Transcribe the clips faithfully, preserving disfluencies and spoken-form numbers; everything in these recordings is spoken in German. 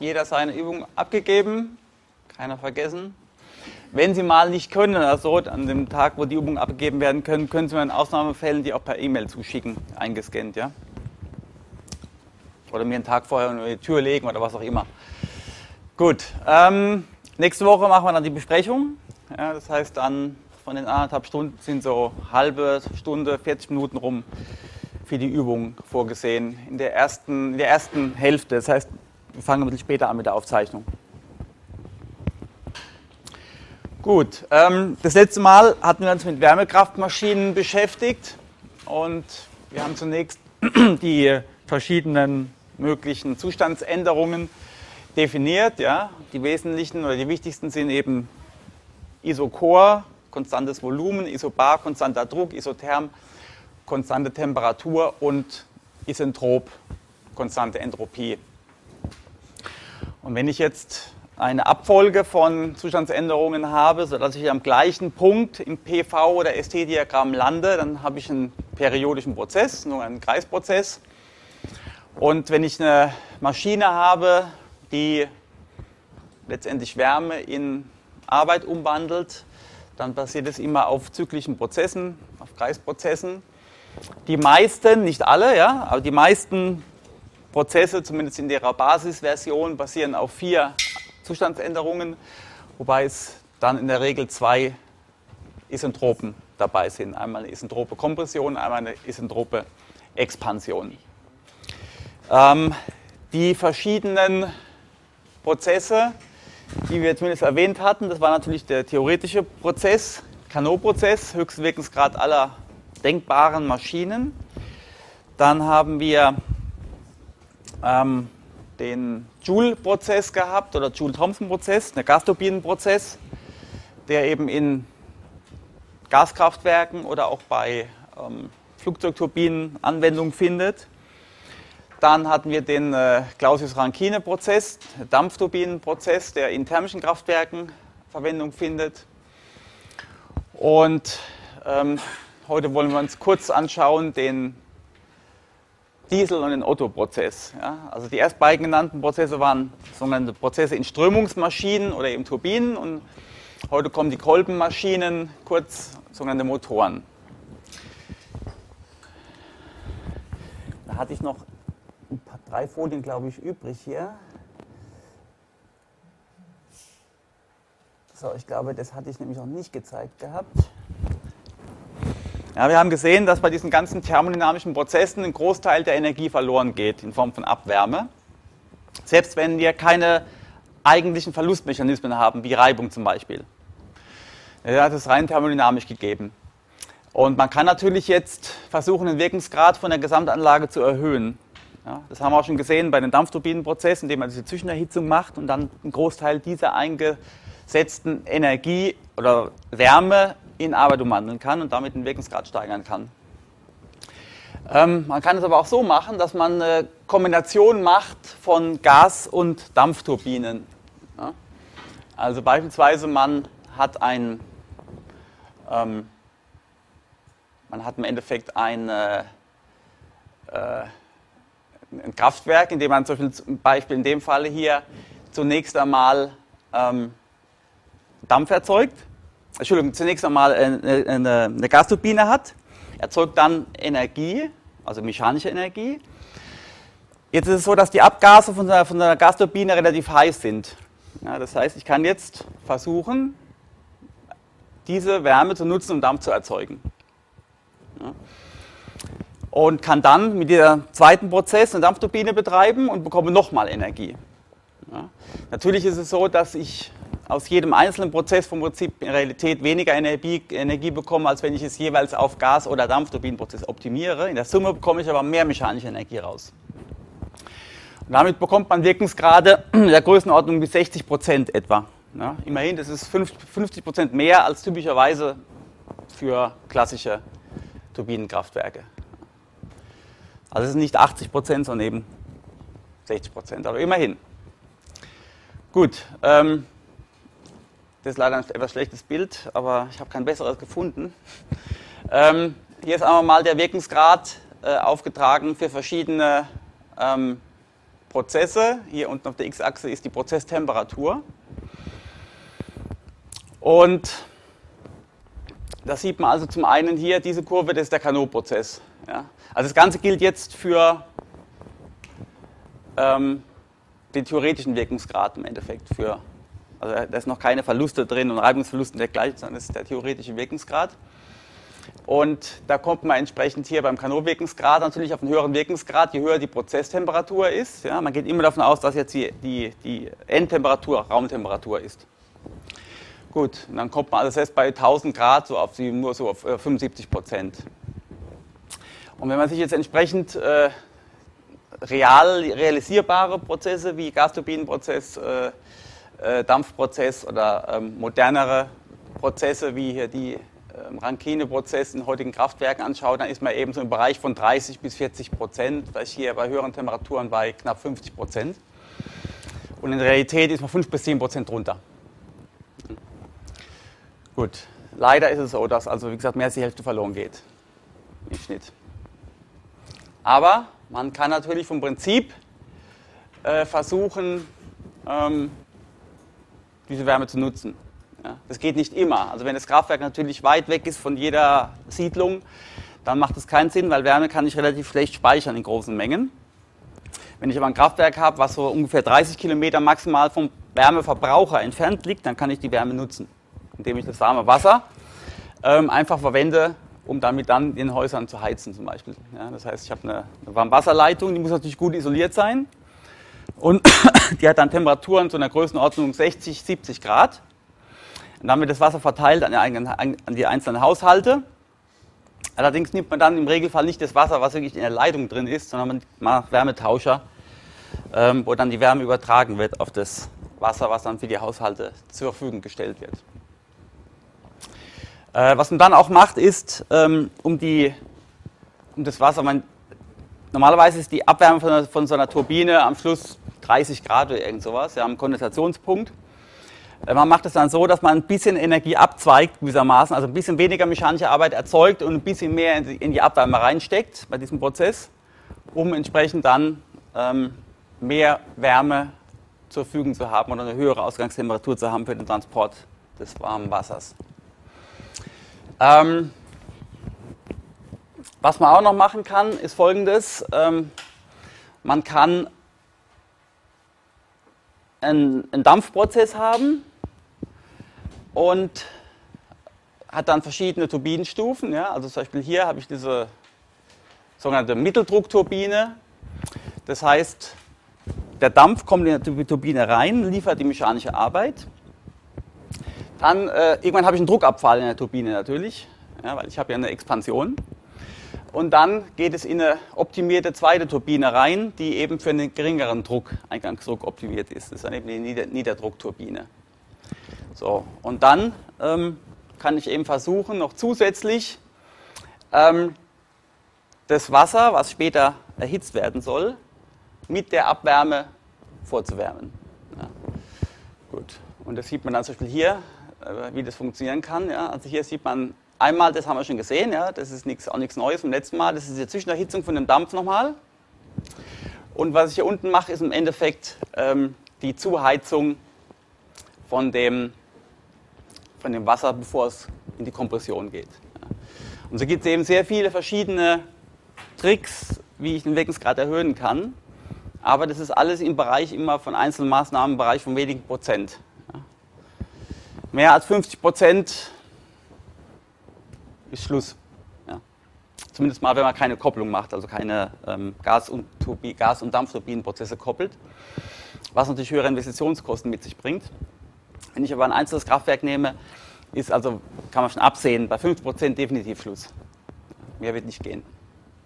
jeder seine Übung abgegeben, keiner vergessen. Wenn Sie mal nicht können oder so, an dem Tag, wo die Übungen abgegeben werden können, können Sie mir in Ausnahmefällen die auch per E-Mail zuschicken, eingescannt, ja. Oder mir einen Tag vorher in die Tür legen oder was auch immer. Gut, ähm, nächste Woche machen wir dann die Besprechung. Ja, das heißt dann, von den anderthalb Stunden sind so halbe Stunde, vierzig Minuten rum für die Übung vorgesehen. In der ersten, in der ersten Hälfte, das heißt, wir fangen ein bisschen später an mit der Aufzeichnung. Gut, ähm, das letzte Mal hatten wir uns mit Wärmekraftmaschinen beschäftigt und wir haben zunächst die verschiedenen möglichen Zustandsänderungen definiert. Ja. Die wesentlichen oder die wichtigsten sind eben Isochor, konstantes Volumen, Isobar, konstanter Druck, Isotherm, konstante Temperatur und Isentrop, konstante Entropie. Und wenn ich jetzt eine Abfolge von Zustandsänderungen habe, sodass ich am gleichen Punkt im P V- oder S T-Diagramm lande, dann habe ich einen periodischen Prozess, nur einen Kreisprozess. Und wenn ich eine Maschine habe, die letztendlich Wärme in Arbeit umwandelt, dann basiert es immer auf zyklischen Prozessen, auf Kreisprozessen. Die meisten, nicht alle, ja, aber die meisten Prozesse, zumindest in ihrer Basisversion, basieren auf vier Zustandsänderungen, wobei es dann in der Regel zwei Isentropen dabei sind. Einmal eine isentrope Kompression, einmal eine isentrope Expansion. Ähm, die verschiedenen Prozesse, die wir zumindest erwähnt hatten, das war natürlich der theoretische Prozess, Carnot-Prozess, höchsten Wirkungsgrad aller denkbaren Maschinen. Dann haben wir ähm, den Joule-Prozess gehabt oder Joule-Thomson-Prozess, der Gasturbinenprozess, der eben in Gaskraftwerken oder auch bei ähm, Flugzeugturbinen Anwendung findet. Dann hatten wir den äh, Clausius-Rankine-Prozess, Dampfturbinenprozess, der in thermischen Kraftwerken Verwendung findet. Und ähm, heute wollen wir uns kurz anschauen den Diesel- und den Otto-Prozess. Ja? Also die erst beiden genannten Prozesse waren sogenannte Prozesse in Strömungsmaschinen oder eben Turbinen und heute kommen die Kolbenmaschinen, kurz sogenannte Motoren. Da hatte ich noch ein paar, drei Folien, glaube ich, übrig hier. So, ich glaube, das hatte ich nämlich noch nicht gezeigt gehabt. Ja, wir haben gesehen, dass bei diesen ganzen thermodynamischen Prozessen ein Großteil der Energie verloren geht in Form von Abwärme. Selbst wenn wir keine eigentlichen Verlustmechanismen haben, wie Reibung zum Beispiel. Ja, das ist rein thermodynamisch gegeben. Und man kann natürlich jetzt versuchen, den Wirkungsgrad von der Gesamtanlage zu erhöhen. Ja, das haben wir auch schon gesehen bei den Dampfturbinenprozessen, indem man diese Zwischenerhitzung macht und dann einen Großteil dieser eingesetzten Energie oder Wärme in Arbeit umwandeln kann und damit den Wirkungsgrad steigern kann. Ähm, man kann es aber auch so machen, dass man eine Kombination macht von Gas- und Dampfturbinen. Ja? Also beispielsweise man hat ein, ähm, man hat im Endeffekt ein, äh, ein Kraftwerk, in dem man zum Beispiel, zum Beispiel in dem Falle hier zunächst einmal ähm, Dampf erzeugt. Entschuldigung, zunächst einmal eine, eine, eine Gasturbine hat, erzeugt dann Energie, also mechanische Energie. Jetzt ist es so, dass die Abgase von der, von der Gasturbine relativ heiß sind. Ja, das heißt, ich kann jetzt versuchen, diese Wärme zu nutzen, um Dampf zu erzeugen. Ja. Und kann dann mit dieser zweiten Prozess eine Dampfturbine betreiben und bekomme nochmal Energie. Ja. Natürlich ist es so, dass ich aus jedem einzelnen Prozess vom Prinzip in Realität weniger Energie, Energie bekomme, als wenn ich es jeweils auf Gas- oder Dampfturbinenprozess optimiere. In der Summe bekomme ich aber mehr mechanische Energie raus. Und damit bekommt man Wirkungsgrade der Größenordnung bis sechzig Prozent etwa. Ja, immerhin, das ist fünfzig Prozent mehr als typischerweise für klassische Turbinenkraftwerke. Also es sind nicht achtzig Prozent, sondern eben sechzig Prozent, aber immerhin. Gut, ähm, das ist leider ein etwas schlechtes Bild, aber ich habe kein besseres gefunden. Ähm, hier ist einmal mal der Wirkungsgrad äh, aufgetragen für verschiedene ähm, Prozesse. Hier unten auf der X-Achse ist die Prozesstemperatur. Und da sieht man also zum einen hier, diese Kurve, das ist der Carnot-Prozess. Ja. Also das Ganze gilt jetzt für ähm, den theoretischen Wirkungsgrad im Endeffekt. Für, also da ist noch keine Verluste drin und Reibungsverluste dergleichen, sondern das ist der theoretische Wirkungsgrad. Und da kommt man entsprechend hier beim Carnot-Wirkungsgrad natürlich auf einen höheren Wirkungsgrad, je höher die Prozesstemperatur ist. Ja. Man geht immer davon aus, dass jetzt die, die, die Endtemperatur Raumtemperatur ist. Gut, und dann kommt man also selbst bei tausend Grad so auf die, nur so auf fünfundsiebzig Prozent. Und wenn man sich jetzt entsprechend äh, real realisierbare Prozesse wie Gasturbinenprozess, äh, äh, Dampfprozess oder ähm, modernere Prozesse wie hier die ähm, Rankine-Prozess in heutigen Kraftwerken anschaut, dann ist man eben so im Bereich von dreißig bis vierzig Prozent, vielleicht hier bei höheren Temperaturen bei knapp fünfzig Prozent. Und in der Realität ist man fünf bis zehn Prozent drunter. Gut, leider ist es so, dass also wie gesagt mehr als die Hälfte verloren geht im Schnitt. Aber man kann natürlich vom Prinzip äh, versuchen, ähm, diese Wärme zu nutzen. Ja, das geht nicht immer. Also wenn das Kraftwerk natürlich weit weg ist von jeder Siedlung, dann macht es keinen Sinn, weil Wärme kann ich relativ schlecht speichern in großen Mengen. Wenn ich aber ein Kraftwerk habe, was so ungefähr dreißig Kilometer maximal vom Wärmeverbraucher entfernt liegt, dann kann ich die Wärme nutzen, indem ich das warme Wasser ähm, einfach verwende, um damit dann in den Häusern zu heizen zum Beispiel. Ja, das heißt, ich habe eine, eine Warmwasserleitung, die muss natürlich gut isoliert sein und die hat dann Temperaturen zu einer Größenordnung sechzig, siebzig Grad. Und dann wird das Wasser verteilt an die, an die einzelnen Haushalte. Allerdings nimmt man dann im Regelfall nicht das Wasser, was wirklich in der Leitung drin ist, sondern man macht Wärmetauscher, ähm, wo dann die Wärme übertragen wird auf das Wasser, was dann für die Haushalte zur Verfügung gestellt wird. Äh, was man dann auch macht, ist, ähm, um, die, um das Wasser, man, normalerweise ist die Abwärme von, von so einer Turbine am Schluss dreißig Grad oder irgend sowas, ja, am Kondensationspunkt. Äh, man macht es dann so, dass man ein bisschen Energie abzweigt gewissermaßen, also ein bisschen weniger mechanische Arbeit erzeugt und ein bisschen mehr in die, in die Abwärme reinsteckt bei diesem Prozess, um entsprechend dann ähm, mehr Wärme zur Verfügung zu haben oder eine höhere Ausgangstemperatur zu haben für den Transport des warmen Wassers. Ähm, was man auch noch machen kann, ist Folgendes. Ähm, man kann einen, einen Dampfprozess haben und hat dann verschiedene Turbinenstufen. Ja? Also zum Beispiel hier habe ich diese sogenannte Mitteldruckturbine. Das heißt, der Dampf kommt in die Turbine rein, liefert die mechanische Arbeit. Dann, äh, irgendwann habe ich einen Druckabfall in der Turbine natürlich, ja, weil ich habe ja eine Expansion. Und dann geht es in eine optimierte zweite Turbine rein, die eben für einen geringeren Druck, Eingangsdruck optimiert ist. Das ist dann eben die Nieder Niederdruckturbine. So, und dann ähm, kann ich eben versuchen, noch zusätzlich ähm, das Wasser, was später erhitzt werden soll, mit der Abwärme vorzuwärmen. Ja. Gut, und das sieht man dann zum Beispiel hier, wie das funktionieren kann. Ja. Also hier sieht man einmal, das haben wir schon gesehen, ja, das ist nichts, auch nichts Neues vom letzten Mal, das ist die Zwischenerhitzung von dem Dampf nochmal. Und was ich hier unten mache, ist im Endeffekt ähm, die Zuheizung von dem, von dem Wasser, bevor es in die Kompression geht. Ja. Und so gibt es eben sehr viele verschiedene Tricks, wie ich den Wirkungsgrad erhöhen kann. Aber das ist alles im Bereich immer von einzelnen Maßnahmen im Bereich von wenigen Prozent. Ja. Mehr als fünfzig Prozent ist Schluss. Ja. Zumindest mal, wenn man keine Kopplung macht, also keine ähm, Gas- und, Gas- und Dampfturbinenprozesse koppelt, was natürlich höhere Investitionskosten mit sich bringt. Wenn ich aber ein einzelnes Kraftwerk nehme, ist also, kann man schon absehen, bei fünfzig Prozent definitiv Schluss. Mehr wird nicht gehen.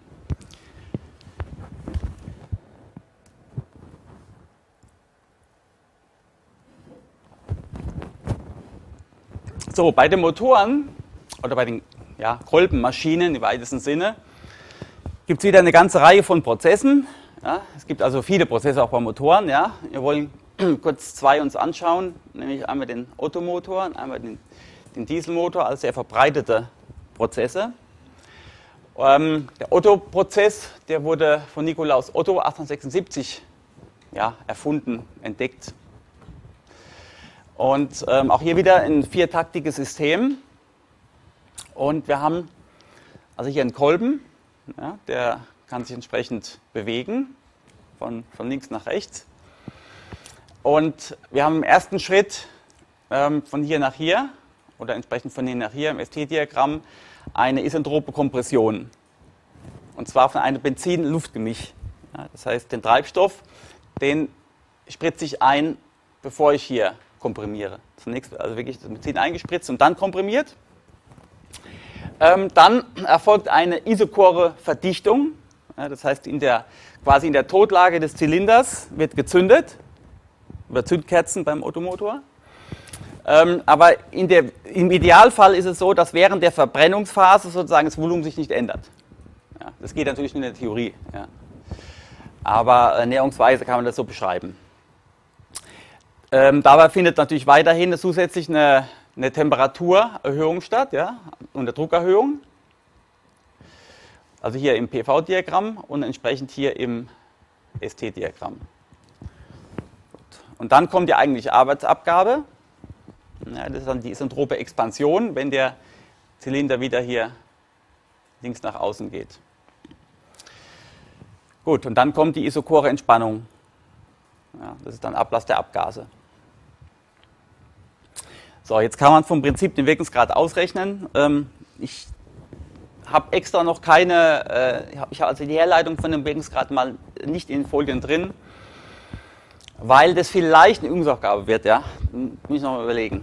So, bei den Motoren oder bei den ja, Kolbenmaschinen im weitesten Sinne gibt es wieder eine ganze Reihe von Prozessen. Ja, es gibt also viele Prozesse auch bei Motoren. Ja. Wir wollen kurz zwei uns anschauen, nämlich einmal den Ottomotor und einmal den, den Dieselmotor als sehr verbreitete Prozesse. Ähm, der Otto-Prozess, der wurde von Nikolaus Otto achtzehnhundertsechsundsiebzig ja, erfunden, entdeckt. Und ähm, auch hier wieder ein viertaktiges System. Und wir haben also hier einen Kolben, ja, der kann sich entsprechend bewegen, von, von links nach rechts. Und wir haben im ersten Schritt ähm, von hier nach hier, oder entsprechend von hier nach hier im S T-Diagramm, eine isentrope Kompression. Und zwar von einem Benzin-Luftgemisch. Ja, das heißt, den Treibstoff, den spritze ich ein, bevor ich hier komprimiere. Zunächst also wirklich das Benzin eingespritzt und dann komprimiert. Ähm, dann erfolgt eine isochore Verdichtung. Ja, das heißt, in der, quasi in der Totlage des Zylinders wird gezündet, über Zündkerzen beim Automotor. Ähm, aber in der, im Idealfall ist es so, dass während der Verbrennungsphase sozusagen das Volumen sich nicht ändert. Ja, das geht natürlich nur in der Theorie. Ja. Aber äh, näherungsweise kann man das so beschreiben. Ähm, dabei findet natürlich weiterhin zusätzlich eine, eine Temperaturerhöhung statt, ja, und eine Druckerhöhung. Also hier im P V-Diagramm und entsprechend hier im S T-Diagramm. Und dann kommt die eigentliche Arbeitsabgabe. Ja, das ist dann die isentrope Expansion, wenn der Zylinder wieder hier links nach außen geht. Gut, und dann kommt die isochore Entspannung. Ja, das ist dann Ablass der Abgase. So, jetzt kann man vom Prinzip den Wirkungsgrad ausrechnen. Ähm, ich habe extra noch keine, äh, ich habe also die Herleitung von dem Wirkungsgrad mal nicht in den Folien drin, weil das vielleicht eine Übungsaufgabe wird, ja. Muss ich noch mal überlegen.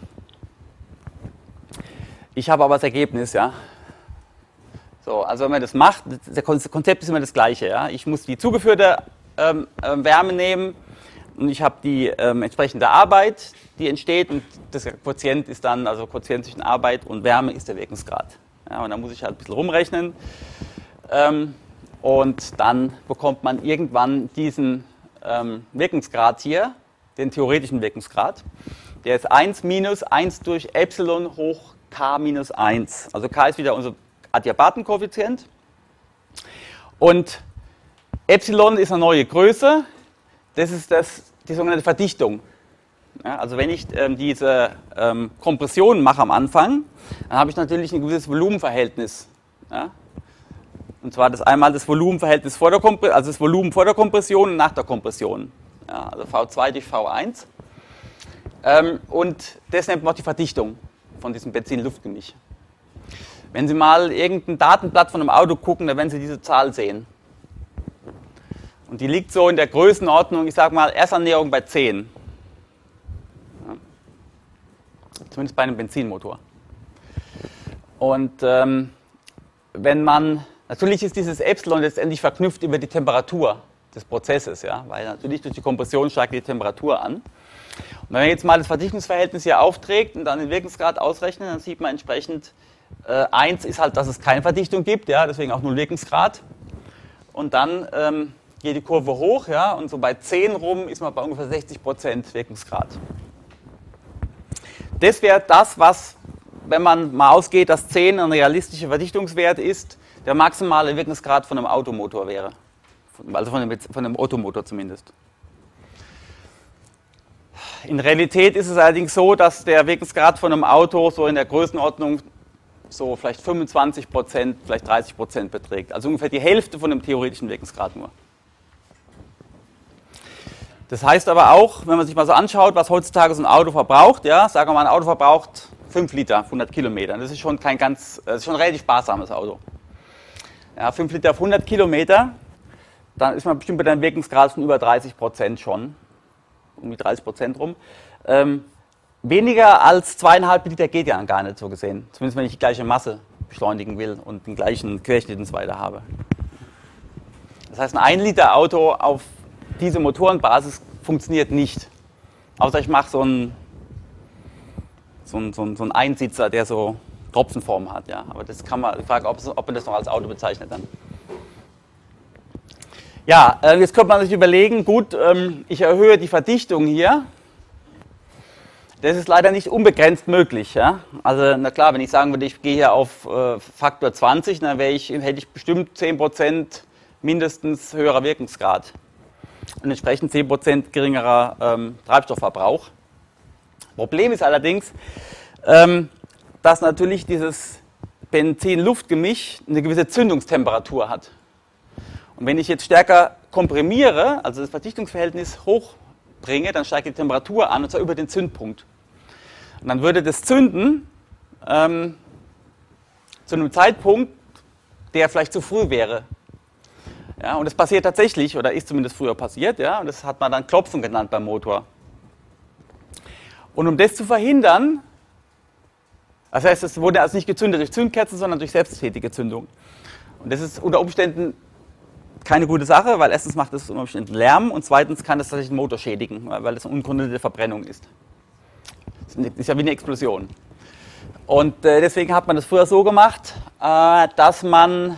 Ich habe aber das Ergebnis, ja. So, also wenn man das macht, das Konzept ist immer das gleiche, ja. Ich muss die zugeführte ähm, Wärme nehmen und ich habe die ähm, entsprechende Arbeit, die entsteht, und das Quotient ist dann, also Quotient zwischen Arbeit und Wärme ist der Wirkungsgrad. Ja, und dann muss ich halt ein bisschen rumrechnen ähm, und dann bekommt man irgendwann diesen ähm, Wirkungsgrad hier, den theoretischen Wirkungsgrad. Der ist eins minus eins durch Epsilon hoch k minus eins. Also k ist wieder unser Adiabatenkoeffizient. Und Epsilon ist eine neue Größe. Das ist das, die sogenannte Verdichtung. Ja, also wenn ich ähm, diese ähm, Kompression mache am Anfang, dann habe ich natürlich ein gewisses Volumenverhältnis. Ja? Und zwar das einmal das Volumenverhältnis vor der Kompression, also das Volumen vor der Kompression und nach der Kompression. Ja, also V zwei durch V eins. Ähm, und das nennt man auch die Verdichtung von diesem Benzin-Luftgemisch. Wenn Sie mal irgendein Datenblatt von einem Auto gucken, dann werden Sie diese Zahl sehen. Und die liegt so in der Größenordnung, ich sage mal, Erstannäherung bei zehn. Ja. Zumindest bei einem Benzinmotor. Und ähm, wenn man, natürlich ist dieses Epsilon letztendlich verknüpft über die Temperatur des Prozesses, ja, weil natürlich durch die Kompression steigt die Temperatur an. Und wenn man jetzt mal das Verdichtungsverhältnis hier aufträgt und dann den Wirkungsgrad ausrechnet, dann sieht man entsprechend, äh, eins ist halt, dass es keine Verdichtung gibt, ja, deswegen auch null Wirkungsgrad. Und dann ähm, geht die Kurve hoch, ja, und so bei zehn rum ist man bei ungefähr sechzig Prozent Wirkungsgrad. Das wäre das, was, wenn man mal ausgeht, dass zehn ein realistischer Verdichtungswert ist, der maximale Wirkungsgrad von einem Automotor wäre. Also von einem, von einem Automotor zumindest. In Realität ist es allerdings so, dass der Wirkungsgrad von einem Auto so in der Größenordnung so vielleicht fünfundzwanzig Prozent, vielleicht dreißig Prozent beträgt. Also ungefähr die Hälfte von dem theoretischen Wirkungsgrad nur. Das heißt aber auch, wenn man sich mal so anschaut, was heutzutage so ein Auto verbraucht, ja, sagen wir mal, ein Auto verbraucht fünf Liter auf hundert Kilometern. Das ist schon kein ganz, das ist schon ein relativ sparsames Auto. Ja, fünf Liter auf hundert Kilometer, dann ist man bestimmt bei einem Wirkungsgrad von über dreißig Prozent schon, um die dreißig Prozent rum. Ähm, weniger als zweieinhalb Liter geht ja gar nicht so gesehen, zumindest wenn ich die gleiche Masse beschleunigen will und den gleichen Querschnitt und so weiter habe. Das heißt, ein ein Liter Auto auf diese Motorenbasis funktioniert nicht. Außer ich mache so einen, so einen, so einen, so einen Einsitzer, der so Tropfenform hat. Ja. Aber das kann man, ich frage, ob, ob man das noch als Auto bezeichnet dann. Ja, äh, jetzt könnte man sich überlegen, gut, ähm, ich erhöhe die Verdichtung hier. Das ist leider nicht unbegrenzt möglich. Ja. Also na klar, wenn ich sagen würde, ich gehe hier auf äh, Faktor zwanzig, dann wäre ich, hätte ich bestimmt zehn Prozent mindestens höherer Wirkungsgrad. und entsprechend zehn Prozent geringerer ähm, Treibstoffverbrauch. Problem ist allerdings, ähm, dass natürlich dieses Benzin-Luft-Gemisch eine gewisse Zündungstemperatur hat. Und wenn ich jetzt stärker komprimiere, also das Verdichtungsverhältnis hochbringe, dann steigt die Temperatur an, und zwar über den Zündpunkt. Und dann würde das Zünden ähm, zu einem Zeitpunkt, der vielleicht zu früh wäre. Ja, und das passiert tatsächlich, oder ist zumindest früher passiert, ja, und das hat man dann Klopfen genannt beim Motor. Und um das zu verhindern, das heißt, es wurde also nicht gezündet durch Zündkerzen, sondern durch selbsttätige Zündung. Und das ist unter Umständen keine gute Sache, weil erstens macht es unter Umständen Lärm und zweitens kann das tatsächlich den Motor schädigen, weil das eine unkontrollierte Verbrennung ist. Das ist ja wie eine Explosion. Und äh, deswegen hat man das früher so gemacht, äh, dass man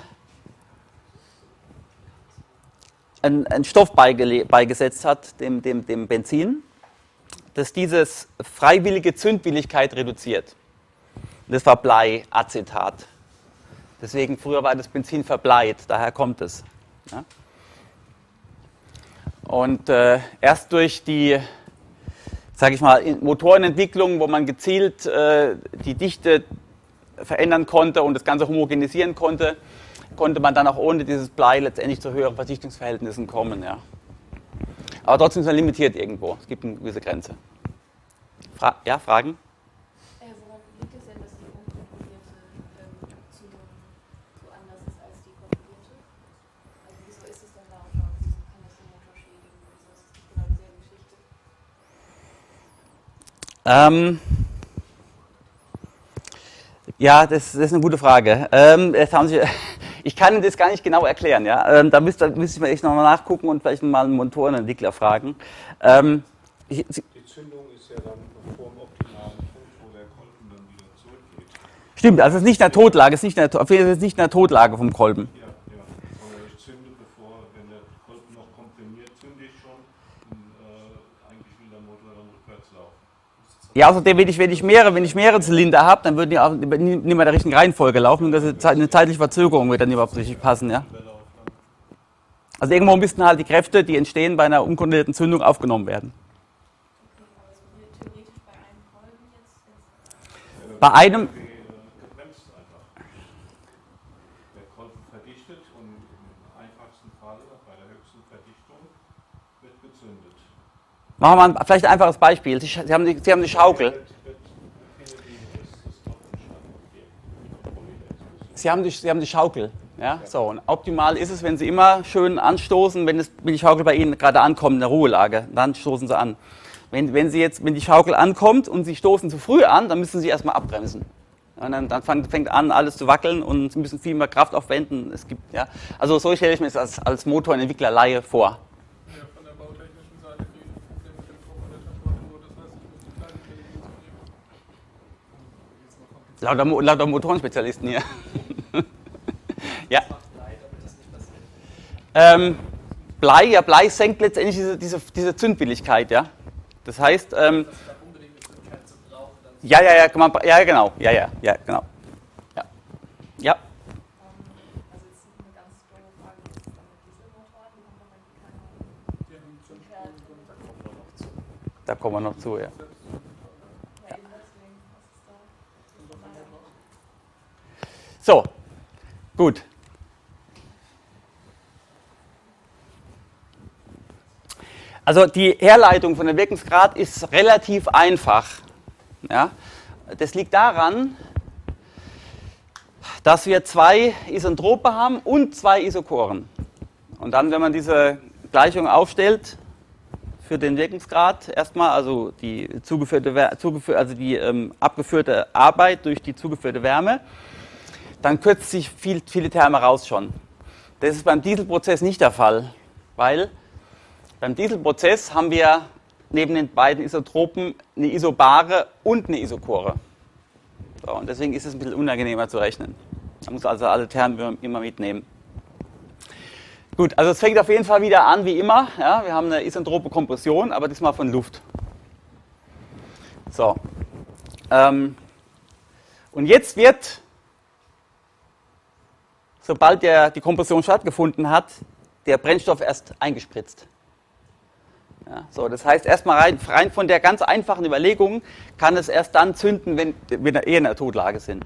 einen, einen Stoff beigesetzt hat, dem, dem, dem Benzin, das dieses freiwillige Zündwilligkeit reduziert. Das war Bleiacetat. Deswegen früher war das Benzin verbleit, daher kommt es. Ja? Und äh, erst durch die, sage ich mal, Motorenentwicklung, wo man gezielt äh, die Dichte verändern konnte und das Ganze homogenisieren konnte, konnte man dann auch ohne dieses Blei letztendlich zu höheren Verdichtungsverhältnissen kommen. Ja. Aber trotzdem ist man limitiert irgendwo. Es gibt eine gewisse Grenze. Fra- ja, Fragen? Äh, woran liegt es denn, dass die unkontrollierte ähm, Zündung so anders ist als die kontrollierte? Also wieso ist es denn da und warum kann das den Motor schädigen? Wieso ist es nicht genau dieselbe Geschichte? Ähm, ja, das, das ist eine gute Frage. Ähm, jetzt haben Sie, ich kann Ihnen das gar nicht genau erklären. Ja? Ähm, da müsste, müsste ich mir echt nochmal nachgucken und vielleicht mal einen Motorenentwickler fragen. Ähm, ich, Sie, die Zündung ist ja dann vor dem optimalen Punkt, wo der Kolben dann wieder zurückgeht. Stimmt, also es ist nicht eine Totlage, es ist nicht eine, auf jeden Fall ist es nicht eine Totlage vom Kolben. Ja, ja. Aber ich zünde, bevor, wenn der Kolben noch komprimiert, zünde ich schon. Und, äh, eigentlich will der Motor dann rückwärts laufen. Ja, außerdem, wenn ich, wenn ich mehrere, wenn ich mehrere Zylinder habe, dann würden die auch nicht mehr in der richtigen Reihenfolge laufen und das ist eine zeitliche Verzögerung wird dann überhaupt richtig passen, ja. Also irgendwo müssten halt die Kräfte, die entstehen bei einer unkontrollierten Zündung, aufgenommen werden. Bei einem. Gebremst einfach. Der Kolben verdichtet und im einfachsten Fall bei der höchsten Verdichtung wird gezündet. Machen wir mal vielleicht ein einfaches Beispiel. Sie, Sie, haben, die, Sie haben die Schaukel. Sie haben die, Sie haben die Schaukel. Ja? So, und optimal ist es, wenn Sie immer schön anstoßen, wenn, es, wenn die Schaukel bei Ihnen gerade ankommt in der Ruhelage. Dann stoßen Sie an. Wenn, wenn, Sie jetzt, wenn die Schaukel ankommt und Sie stoßen zu früh an, dann müssen Sie erstmal abbremsen. Und dann, dann fängt an, alles zu wackeln und Sie müssen viel mehr Kraft aufwenden. Es gibt, ja, also so stelle ich mir das als, als Motorentwickler Laie vor. Ja, von der bautechnischen Seite kriege ich ein Problem mit dem Druck und der Temperatur. Das heißt, ich muss die kleine Televisionsumgebung. Lauter, Mo- lauter Motorenspezialisten hier. Ja. Ähm, Blei, ja, Blei senkt letztendlich diese, diese, diese Zündwilligkeit, ja. Das heißt, ähm, ja, ja, ja, kann man, ja, genau, ja, ja, ja, genau, ja, ja. Also jetzt eine ganz dumme Frage, ist es dann mit Dieselmotoren, die haben doch eigentlich keine Zündkerzen. Da kommen wir noch zu, ja. Ja, eben deswegen, was ist da? So, gut. Also die Herleitung von dem Wirkungsgrad ist relativ einfach. Ja? Das liegt daran, dass wir zwei Isotrope haben und zwei Isochoren. Und dann, wenn man diese Gleichung aufstellt für den Wirkungsgrad, erstmal also die zugeführte, zugeführte also die ähm, abgeführte Arbeit durch die zugeführte Wärme, dann kürzt sich viel, viele Terme raus schon. Das ist beim Dieselprozess nicht der Fall, weil beim Dieselprozess haben wir neben den beiden Isotropen eine Isobare und eine Isochore. So, und deswegen ist es ein bisschen unangenehmer zu rechnen. Man muss also alle Terme immer mitnehmen. Gut, also es fängt auf jeden Fall wieder an wie immer. Ja, wir haben eine isotrope Kompression, aber diesmal von Luft. So. Ähm, und jetzt wird, sobald der, die Kompression stattgefunden hat, der Brennstoff erst eingespritzt. Ja, so, das heißt, erstmal rein, rein von der ganz einfachen Überlegung kann es erst dann zünden, wenn, wenn wir eher in der Totlage sind.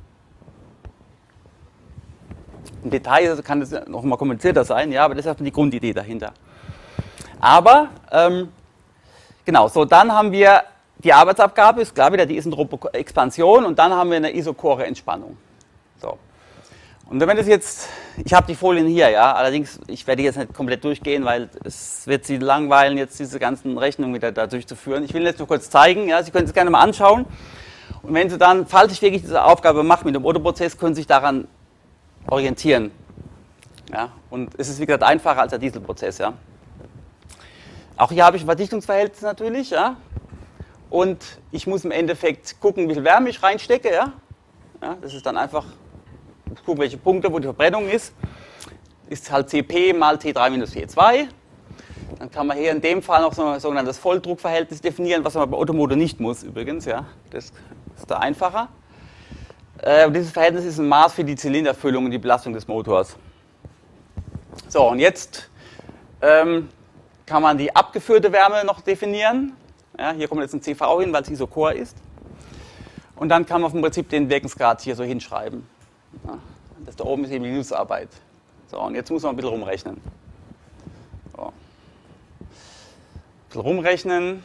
Im Detail kann es noch mal komplizierter sein, ja, aber das ist erstmal die Grundidee dahinter. Aber, ähm, genau, so dann haben wir die Arbeitsabgabe, ist klar wieder die Isentrope-Expansion und dann haben wir eine isochore Entspannung. So. Und wenn wir das jetzt, ich habe die Folien hier, ja, allerdings, ich werde jetzt nicht komplett durchgehen, weil es wird Sie langweilen, jetzt diese ganzen Rechnungen wieder da durchzuführen. Ich will jetzt nur kurz zeigen, ja, Sie können es gerne mal anschauen. Und wenn Sie dann, falls ich wirklich diese Aufgabe mache mit dem Otto-Prozess, können Sie sich daran orientieren. Ja, und es ist, wie gesagt, einfacher als der Dieselprozess, ja. Auch hier habe ich ein Verdichtungsverhältnis natürlich, ja. Und ich muss im Endeffekt gucken, wie viel Wärme ich reinstecke, ja. Ja, das ist dann einfach, gucken, welche Punkte, wo die Verbrennung ist. Ist halt C P mal T drei minus T zwei. Dann kann man hier in dem Fall noch so ein sogenanntes Volldruckverhältnis definieren, was man bei Ottomotor nicht muss übrigens, ja. Das ist da einfacher. Äh, und dieses Verhältnis ist ein Maß für die Zylinderfüllung und die Belastung des Motors. So, und jetzt ähm, kann man die abgeführte Wärme noch definieren. Ja, hier kommt jetzt ein C V hin, weil es isochor ist. Und dann kann man im Prinzip den Wirkungsgrad hier so hinschreiben. Ja, das da oben ist eben die Nutzarbeit. So, und jetzt muss man ein bisschen rumrechnen. So. Ein bisschen rumrechnen.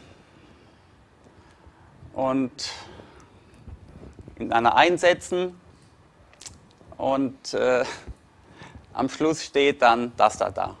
Und in einer einsetzen. Und äh, am Schluss steht dann das da da.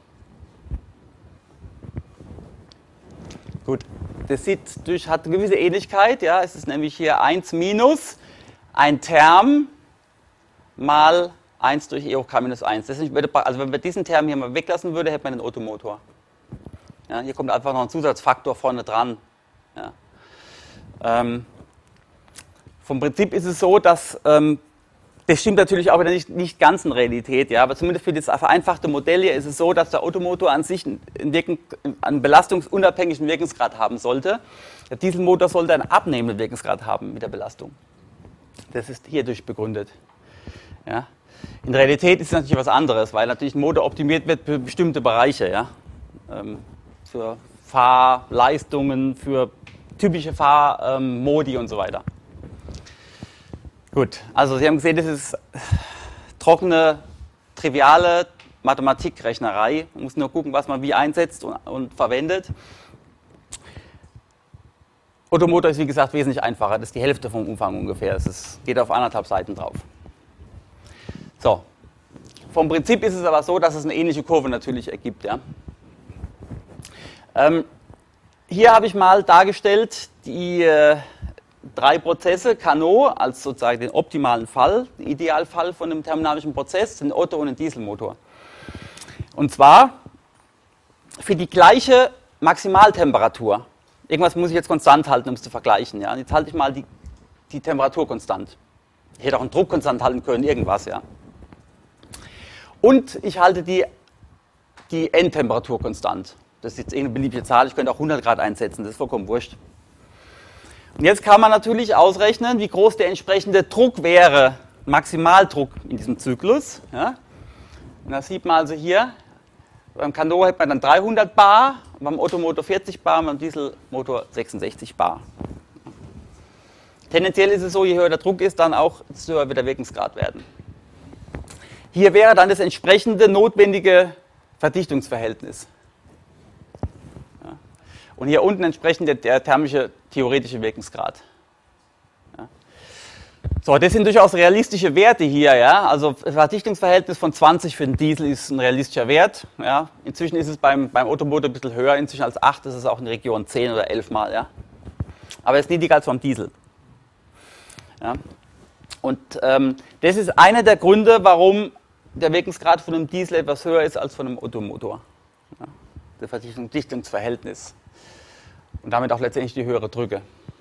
Gut. Das sieht durch, hat eine gewisse Ähnlichkeit, ja, es ist nämlich hier eins minus ein Term mal eins durch E hoch k minus eins. Das ist, also wenn wir diesen Term hier mal weglassen würden, hätte man den Ottomotor. Ja, hier kommt einfach noch ein Zusatzfaktor vorne dran. Ja. Ähm, vom Prinzip ist es so, dass, ähm, das stimmt natürlich auch wieder nicht, nicht ganz in Realität, ja, aber zumindest für das vereinfachte Modell hier ist es so, dass der Ottomotor an sich einen, Wirken, einen belastungsunabhängigen Wirkungsgrad haben sollte. Der Dieselmotor sollte einen abnehmenden Wirkungsgrad haben mit der Belastung. Das ist hierdurch begründet. Ja. In Realität ist es natürlich was anderes, weil natürlich ein Motor optimiert wird für bestimmte Bereiche, ja, ähm, für Fahrleistungen, für typische Fahrmodi ähm, und so weiter. Gut, also Sie haben gesehen, das ist trockene, triviale Mathematikrechnerei. Man muss nur gucken, was man wie einsetzt und, und verwendet. Ottomotor ist, wie gesagt, wesentlich einfacher. Das ist die Hälfte vom Umfang ungefähr. Es ist, geht auf anderthalb Seiten drauf. So, vom Prinzip ist es aber so, dass es eine ähnliche Kurve natürlich ergibt. Ja. Ähm, hier habe ich mal dargestellt die äh, drei Prozesse, Carnot als sozusagen den optimalen Fall, den Idealfall von einem thermodynamischen Prozess, den Otto und den Dieselmotor. Und zwar für die gleiche Maximaltemperatur. Irgendwas muss ich jetzt konstant halten, um es zu vergleichen. Ja. Jetzt halte ich mal die, die Temperatur konstant. Ich hätte auch einen Druck konstant halten können, irgendwas. Ja. Und ich halte die, die Endtemperatur konstant. Das ist jetzt eine beliebige Zahl, ich könnte auch hundert Grad einsetzen, das ist vollkommen wurscht. Und jetzt kann man natürlich ausrechnen, wie groß der entsprechende Druck wäre, Maximaldruck in diesem Zyklus. Ja. Und da sieht man also hier, beim Carnot hat man dann dreihundert bar, beim Ottomotor vierzig bar, beim Dieselmotor sechsundsechzig bar. Tendenziell ist es so, je höher der Druck ist, dann auch desto höher wird der Wirkungsgrad werden. Hier wäre dann das entsprechende notwendige Verdichtungsverhältnis. Ja. Und hier unten entsprechend der, der thermische theoretische Wirkungsgrad. Ja. So, das sind durchaus realistische Werte hier. Ja. Also Verdichtungsverhältnis von zwanzig für den Diesel ist ein realistischer Wert. Ja. Inzwischen ist es beim, beim Ottomotor ein bisschen höher, inzwischen als acht, das ist auch in der Region zehn oder elf Mal. Ja. Aber es ist niedriger als beim Diesel. Ja. Und ähm, das ist einer der Gründe, warum der Wirkungsgrad von einem Diesel etwas höher ist als von einem Ottomotor. Ja. Das Verdichtungsverhältnis. Und damit auch letztendlich die höhere Drücke.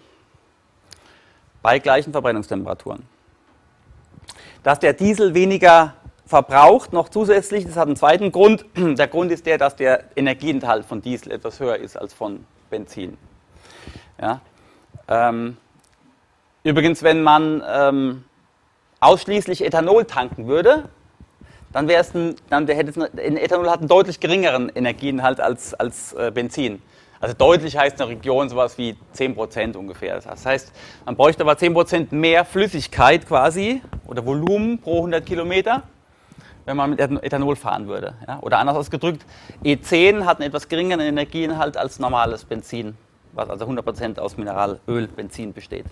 Bei gleichen Verbrennungstemperaturen. Dass der Diesel weniger verbraucht, noch zusätzlich, das hat einen zweiten Grund. Der Grund ist der, dass der Energieinhalt von Diesel etwas höher ist als von Benzin. Ja. Ähm, übrigens, wenn man ähm, ausschließlich Ethanol tanken würde, dann wäre es ein, dann hätte es ein, Ethanol hat einen deutlich geringeren Energieinhalt als, als äh, Benzin. Also deutlich heißt eine Region sowas wie zehn Prozent ungefähr. Das heißt, man bräuchte aber zehn Prozent mehr Flüssigkeit quasi oder Volumen pro hundert Kilometer, wenn man mit Ethanol fahren würde. Ja? Oder anders ausgedrückt, E zehn hat einen etwas geringeren Energieinhalt als normales Benzin, was also hundert Prozent aus Mineralöl, Benzin besteht.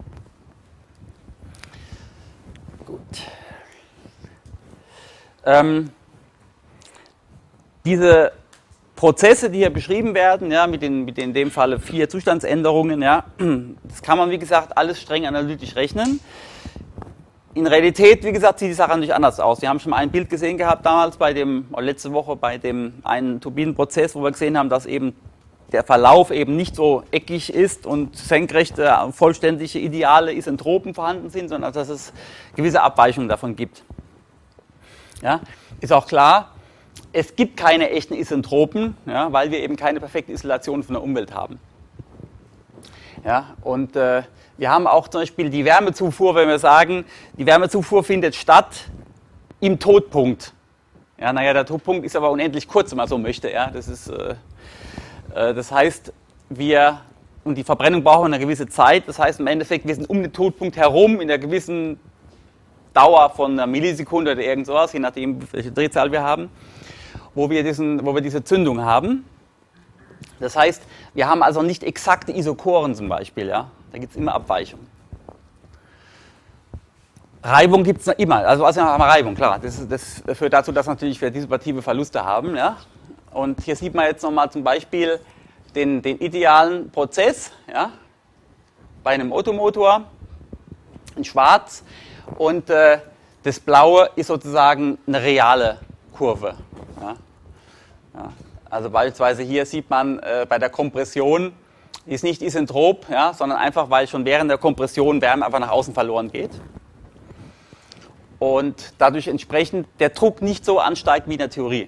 Gut. Ähm, diese Prozesse, die hier beschrieben werden, ja, mit den, mit den in dem Falle vier Zustandsänderungen, ja, das kann man, wie gesagt, alles streng analytisch rechnen. In Realität, wie gesagt, sieht die Sache natürlich anders aus. Wir haben schon mal ein Bild gesehen gehabt damals bei dem, oder letzte Woche bei dem einen Turbinenprozess, wo wir gesehen haben, dass eben der Verlauf eben nicht so eckig ist und senkrechte, vollständige, ideale Isentropen vorhanden sind, sondern dass es gewisse Abweichungen davon gibt. Ja, ist auch klar, es gibt keine echten Isentropen, ja, weil wir eben keine perfekte Isolation von der Umwelt haben. Ja, und äh, wir haben auch zum Beispiel die Wärmezufuhr, wenn wir sagen, die Wärmezufuhr findet statt im Todpunkt. Ja, naja, der Todpunkt ist aber unendlich kurz, wenn man so möchte. Ja, das ist, äh, äh, das heißt, wir, und die Verbrennung brauchen eine gewisse Zeit, das heißt im Endeffekt, wir sind um den Todpunkt herum in einer gewissen Dauer von einer Millisekunde oder irgend sowas, je nachdem, welche Drehzahl wir haben, wo wir, diesen, wo wir diese Zündung haben. Das heißt, wir haben also nicht exakte Isochoren zum Beispiel, ja? Da gibt es immer Abweichungen. Reibung gibt es immer, also, also haben wir Reibung, klar. Das, das führt dazu, dass natürlich wir dissipative Verluste haben. Ja? Und hier sieht man jetzt nochmal zum Beispiel den, den idealen Prozess, ja? Bei einem Ottomotor in schwarz. Und äh, das Blaue ist sozusagen eine reale Kurve. Ja? Ja. Also beispielsweise hier sieht man äh, bei der Kompression, die ist nicht isentrop, ja, sondern einfach, weil schon während der Kompression Wärme einfach nach außen verloren geht. Und dadurch entsprechend der Druck nicht so ansteigt wie in der Theorie.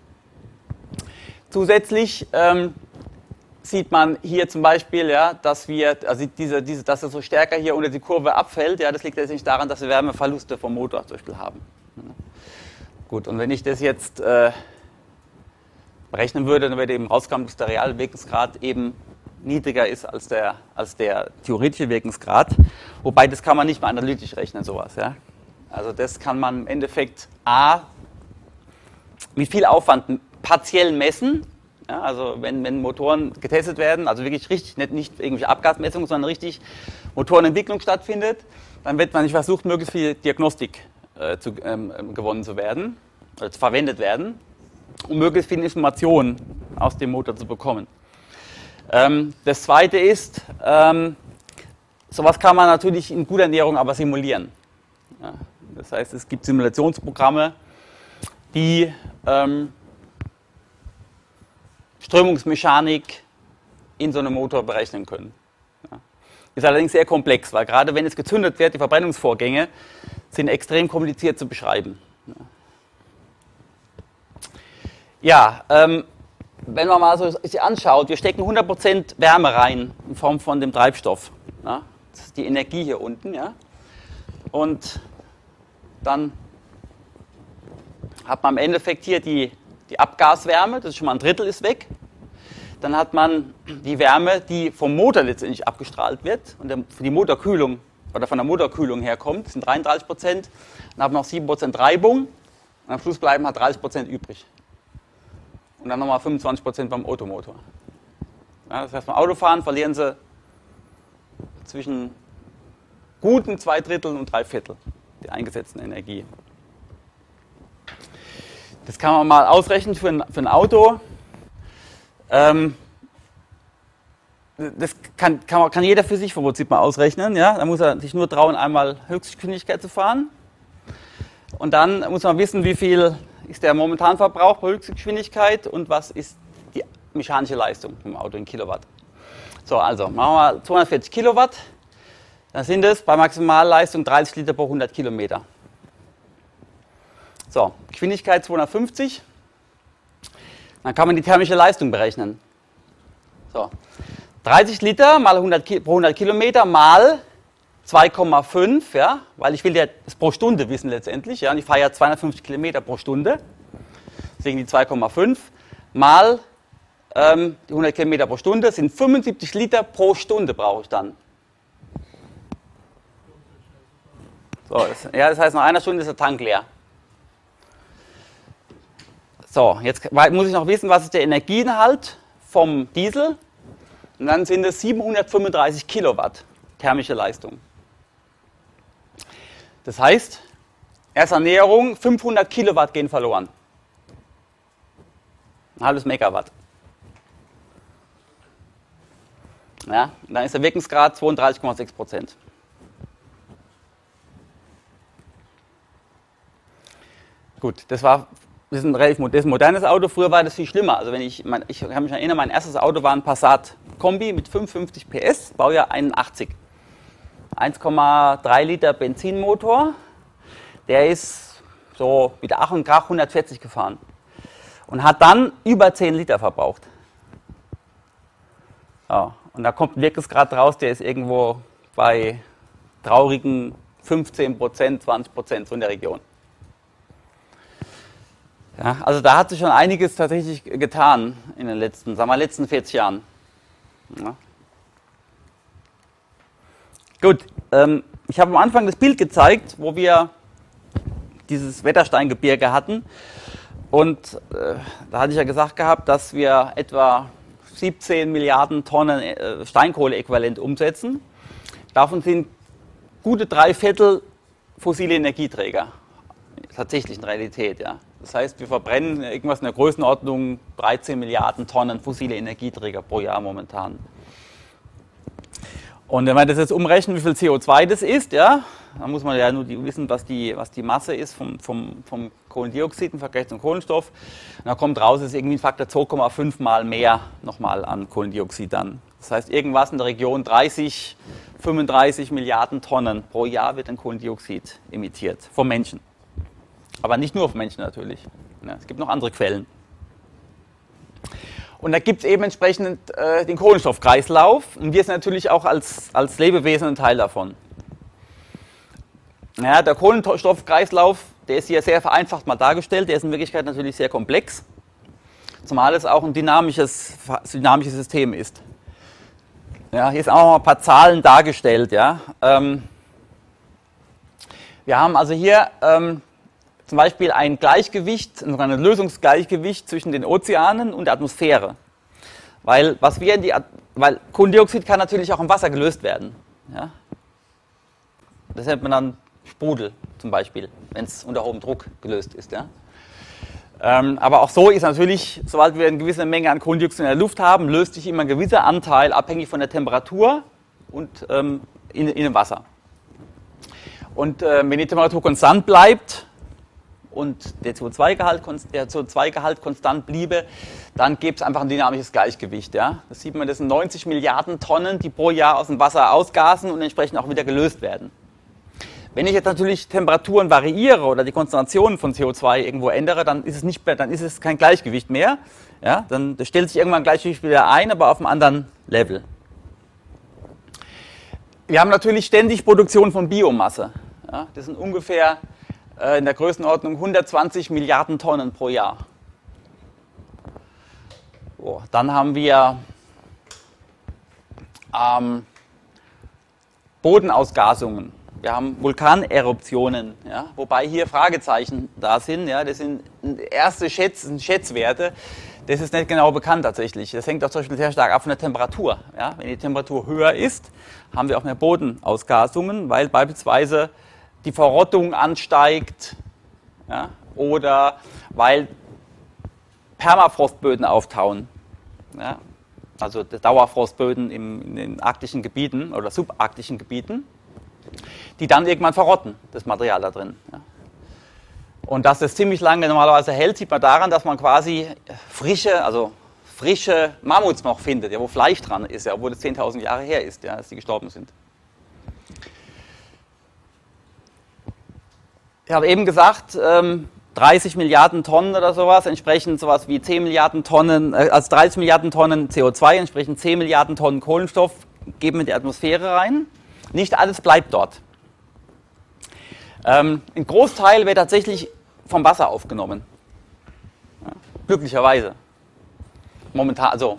Zusätzlich ähm, sieht man hier zum Beispiel, ja, dass, wir, also diese, diese, dass es so stärker hier unter die Kurve abfällt. Ja, das liegt letztendlich daran, dass wir Wärmeverluste vom Motor zum Beispiel haben. Gut, und wenn ich das jetzt äh, berechnen würde, dann würde eben rauskommen, dass der reale Wirkungsgrad eben niedriger ist als der, als der theoretische Wirkungsgrad. Wobei, das kann man nicht mal analytisch rechnen, sowas. Ja? Also das kann man im Endeffekt A, mit viel Aufwand partiell messen. Ja, also wenn, wenn Motoren getestet werden, also wirklich richtig, nicht, nicht irgendwelche Abgasmessungen, sondern richtig Motorenentwicklung stattfindet, dann wird man nicht versucht, möglichst viel Diagnostik äh, zu, ähm, gewonnen zu werden, oder zu verwendet werden, um möglichst viel Informationen aus dem Motor zu bekommen. Ähm, das Zweite ist, ähm, sowas kann man natürlich in guter Ernährung aber simulieren. Ja, das heißt, es gibt Simulationsprogramme, die ähm, Strömungsmechanik in so einem Motor berechnen können. Ja. Ist allerdings sehr komplex, weil gerade wenn es gezündet wird, die Verbrennungsvorgänge sind extrem kompliziert zu beschreiben. Ja, ähm, wenn man mal so sich anschaut, wir stecken hundert Prozent Wärme rein in Form von dem Treibstoff. Ja? Das ist die Energie hier unten. Ja? Und dann hat man im Endeffekt hier die, die Abgaswärme, das ist schon mal ein Drittel ist weg. Dann hat man die Wärme, die vom Motor letztendlich abgestrahlt wird und für die Motorkühlung oder von der Motorkühlung herkommt, das sind dreiunddreißig Prozent. Dann hat man noch sieben Prozent Reibung und am Schluss bleiben halt dreißig Prozent übrig. Und dann nochmal fünfundzwanzig Prozent beim Automotor. Ja, das heißt, beim Autofahren verlieren sie zwischen guten zwei Dritteln und drei Viertel der eingesetzten Energie. Das kann man mal ausrechnen für ein, für ein Auto. Ähm, das kann, kann, kann jeder für sich vom Prinzip mal ausrechnen. Ja? Da muss er sich nur trauen, einmal Höchstgeschwindigkeit zu fahren. Und dann muss man wissen, wie viel ist der Momentanverbrauch bei Höchstgeschwindigkeit und was ist die mechanische Leistung vom Auto in Kilowatt. So, also machen wir mal zweihundertvierzig Kilowatt. Dann sind es bei Maximalleistung dreißig Liter pro hundert Kilometer. So, Geschwindigkeit zweihundertfünfzig. Dann kann man die thermische Leistung berechnen. So, dreißig Liter mal hundert, pro hundert Kilometer mal zwei Komma fünf, ja, weil ich will ja das pro Stunde wissen letztendlich, ja, und ich fahre ja zweihundertfünfzig Kilometer pro Stunde, deswegen die zwei Komma fünf, mal ähm, die hundert Kilometer pro Stunde, sind fünfundsiebzig Liter pro Stunde brauche ich dann. So, das, ja, das heißt, nach einer Stunde ist der Tank leer. So, jetzt muss ich noch wissen, was ist der Energieinhalt vom Diesel. Und dann sind es siebenhundertfünfunddreißig Kilowatt thermische Leistung. Das heißt, erst Ernährung, fünfhundert Kilowatt gehen verloren. Ein halbes Megawatt. Ja, und dann ist der Wirkungsgrad zweiunddreißig Komma sechs Prozent. Gut, das war das ist ein relativ das ist ein modernes Auto. Früher war das viel schlimmer. Also wenn ich, mein, ich kann mich erinnern, mein erstes Auto war ein Passat Kombi mit fünfundfünfzig P S, Baujahr einundachtzig. eins Komma drei Liter Benzinmotor. Der ist so mit Ach und Krach hundertvierzig gefahren und hat dann über zehn Liter verbraucht. Ja, und da kommt ein Wirkungsgrad raus, der ist irgendwo bei traurigen fünfzehn Prozent, zwanzig Prozent, so in der Region. Ja, also da hat sich schon einiges tatsächlich getan in den letzten, sagen wir, letzten vierzig Jahren. Ja. Gut, ähm, ich habe am Anfang das Bild gezeigt, wo wir dieses Wettersteingebirge hatten. Und äh, da hatte ich ja gesagt gehabt, dass wir etwa siebzehn Milliarden Tonnen äh, Steinkohleäquivalent umsetzen. Davon sind gute drei Viertel fossile Energieträger. Tatsächlich in Realität, ja. Das heißt, wir verbrennen irgendwas in der Größenordnung dreizehn Milliarden Tonnen fossile Energieträger pro Jahr momentan. Und wenn man das jetzt umrechnet, wie viel C O zwei das ist, ja, dann muss man ja nur die, wissen, was die, was die Masse ist vom, vom, vom Kohlendioxid im Vergleich zum Kohlenstoff. Und da kommt raus, ist irgendwie ein Faktor zwei Komma fünf Mal mehr nochmal an Kohlendioxid dann. Das heißt, irgendwas in der Region dreißig, fünfunddreißig Milliarden Tonnen pro Jahr wird an Kohlendioxid emittiert vom Menschen. Aber nicht nur vom Menschen natürlich. Ja, es gibt noch andere Quellen. Und da gibt es eben entsprechend äh, den Kohlenstoffkreislauf. Und wir sind natürlich auch als, als Lebewesen ein Teil davon. Ja, der Kohlenstoffkreislauf, der ist hier sehr vereinfacht mal dargestellt. Der ist in Wirklichkeit natürlich sehr komplex. Zumal es auch ein dynamisches, dynamisches System ist. Ja, hier sind auch mal ein paar Zahlen dargestellt. Ja. Ähm, wir haben also hier ähm, zum Beispiel ein Gleichgewicht, ein Lösungsgleichgewicht zwischen den Ozeanen und der Atmosphäre. Weil, was wir in die, weil Kohlendioxid kann natürlich auch im Wasser gelöst werden. Ja? Das nennt man dann Sprudel zum Beispiel, wenn es unter hohem Druck gelöst ist. Ja? Ähm, aber auch so ist natürlich, sobald wir eine gewisse Menge an Kohlendioxid in der Luft haben, löst sich immer ein gewisser Anteil, abhängig von der Temperatur und ähm, in, in dem Wasser. Und äh, wenn die Temperatur konstant bleibt, und der C O zwei Gehalt, der C O zwei Gehalt konstant bliebe, dann gäbe es einfach ein dynamisches Gleichgewicht. Ja? Das sieht man, das sind neunzig Milliarden Tonnen, die pro Jahr aus dem Wasser ausgasen und entsprechend auch wieder gelöst werden. Wenn ich jetzt natürlich Temperaturen variiere oder die Konzentrationen von C O zwei irgendwo ändere, dann ist es, nicht mehr, dann ist es kein Gleichgewicht mehr. Ja? Dann das stellt sich irgendwann ein Gleichgewicht wieder ein, aber auf einem anderen Level. Wir haben natürlich ständig Produktion von Biomasse. Ja? Das sind ungefähr in der Größenordnung hundertzwanzig Milliarden Tonnen pro Jahr. So, dann haben wir ähm, Bodenausgasungen. Wir haben Vulkaneruptionen, ja, wobei hier Fragezeichen da sind. Ja, das sind erste Schätz, Schätzwerte. Das ist nicht genau bekannt tatsächlich. Das hängt auch zum Beispiel sehr stark ab von der Temperatur. Ja, wenn die Temperatur höher ist, haben wir auch mehr Bodenausgasungen, weil beispielsweise die Verrottung ansteigt, ja, oder weil Permafrostböden auftauen, ja, also Dauerfrostböden im, in den arktischen Gebieten oder subarktischen Gebieten, die dann irgendwann verrotten, das Material da drin. Ja. Und dass das ziemlich lange normalerweise hält, sieht man daran, dass man quasi frische, also frische Mammuts noch findet, ja, wo Fleisch dran ist, ja, obwohl das zehntausend Jahre her ist, ja, dass die gestorben sind. Ich habe eben gesagt, ähm, dreißig Milliarden Tonnen oder sowas, entsprechend sowas wie zehn Milliarden Tonnen, äh, also dreißig Milliarden Tonnen C O zwei, entsprechend zehn Milliarden Tonnen Kohlenstoff geben in die Atmosphäre rein. Nicht alles bleibt dort. Ähm, ein Großteil wird tatsächlich vom Wasser aufgenommen. Ja, glücklicherweise. momentan, also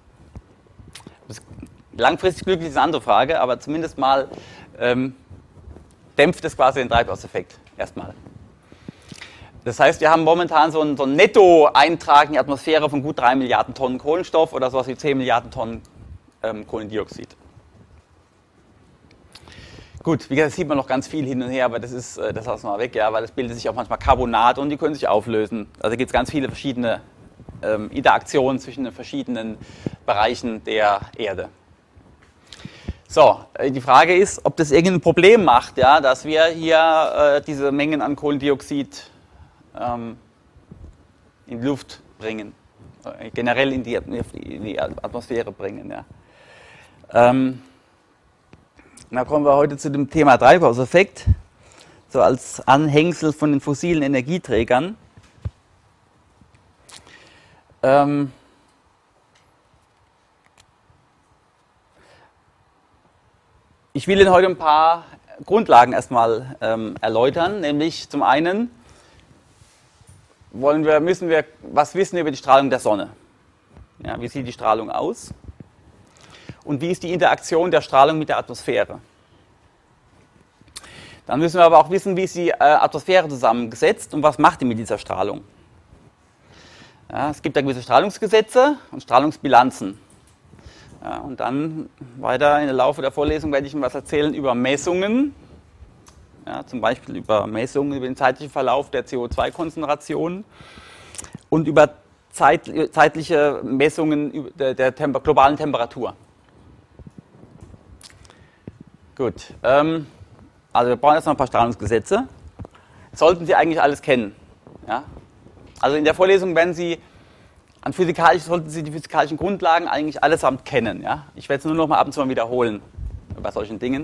langfristig glücklich ist eine andere Frage, aber zumindest mal ähm, dämpft es quasi den Treibhauseffekt erstmal. Das heißt, wir haben momentan so einen, so einen Nettoeintrag in die Atmosphäre von gut drei Milliarden Tonnen Kohlenstoff oder sowas wie zehn Milliarden Tonnen ähm, Kohlendioxid. Gut, wie gesagt, das sieht man noch ganz viel hin und her, aber das ist, das lassen wir mal weg, ja, weil es bildet sich auch manchmal Carbonate und die können sich auflösen. Also gibt es ganz viele verschiedene ähm, Interaktionen zwischen den verschiedenen Bereichen der Erde. So, die Frage ist, ob das irgendein Problem macht, ja, dass wir hier äh, diese Mengen an Kohlendioxid ähm, in die Luft bringen, äh, generell in die, in die Atmosphäre bringen. Ja. Ähm, da kommen wir heute zu dem Thema Treibhauseffekt, so als Anhängsel von den fossilen Energieträgern. Ähm, Ich will Ihnen heute ein paar Grundlagen erstmal ähm, erläutern, nämlich zum einen wollen wir, müssen wir was wissen über die Strahlung der Sonne. Ja, wie sieht die Strahlung aus? Und wie ist die Interaktion der Strahlung mit der Atmosphäre? Dann müssen wir aber auch wissen, wie ist die äh, Atmosphäre zusammengesetzt und was macht die mit dieser Strahlung? Ja, es gibt da gewisse Strahlungsgesetze und Strahlungsbilanzen. Ja, und dann weiter in der Laufe der Vorlesung werde ich Ihnen was erzählen über Messungen, ja, zum Beispiel über Messungen über den zeitlichen Verlauf der C O zwei Konzentration und über zeit, zeitliche Messungen der, der Temper, globalen Temperatur. Gut, ähm, also wir brauchen jetzt noch ein paar Strahlungsgesetze. Sollten Sie eigentlich alles kennen. Ja? Also in der Vorlesung werden Sie An physikalisch sollten Sie die physikalischen Grundlagen eigentlich allesamt kennen. Ja? Ich werde es nur noch mal ab und zu mal wiederholen bei solchen Dingen.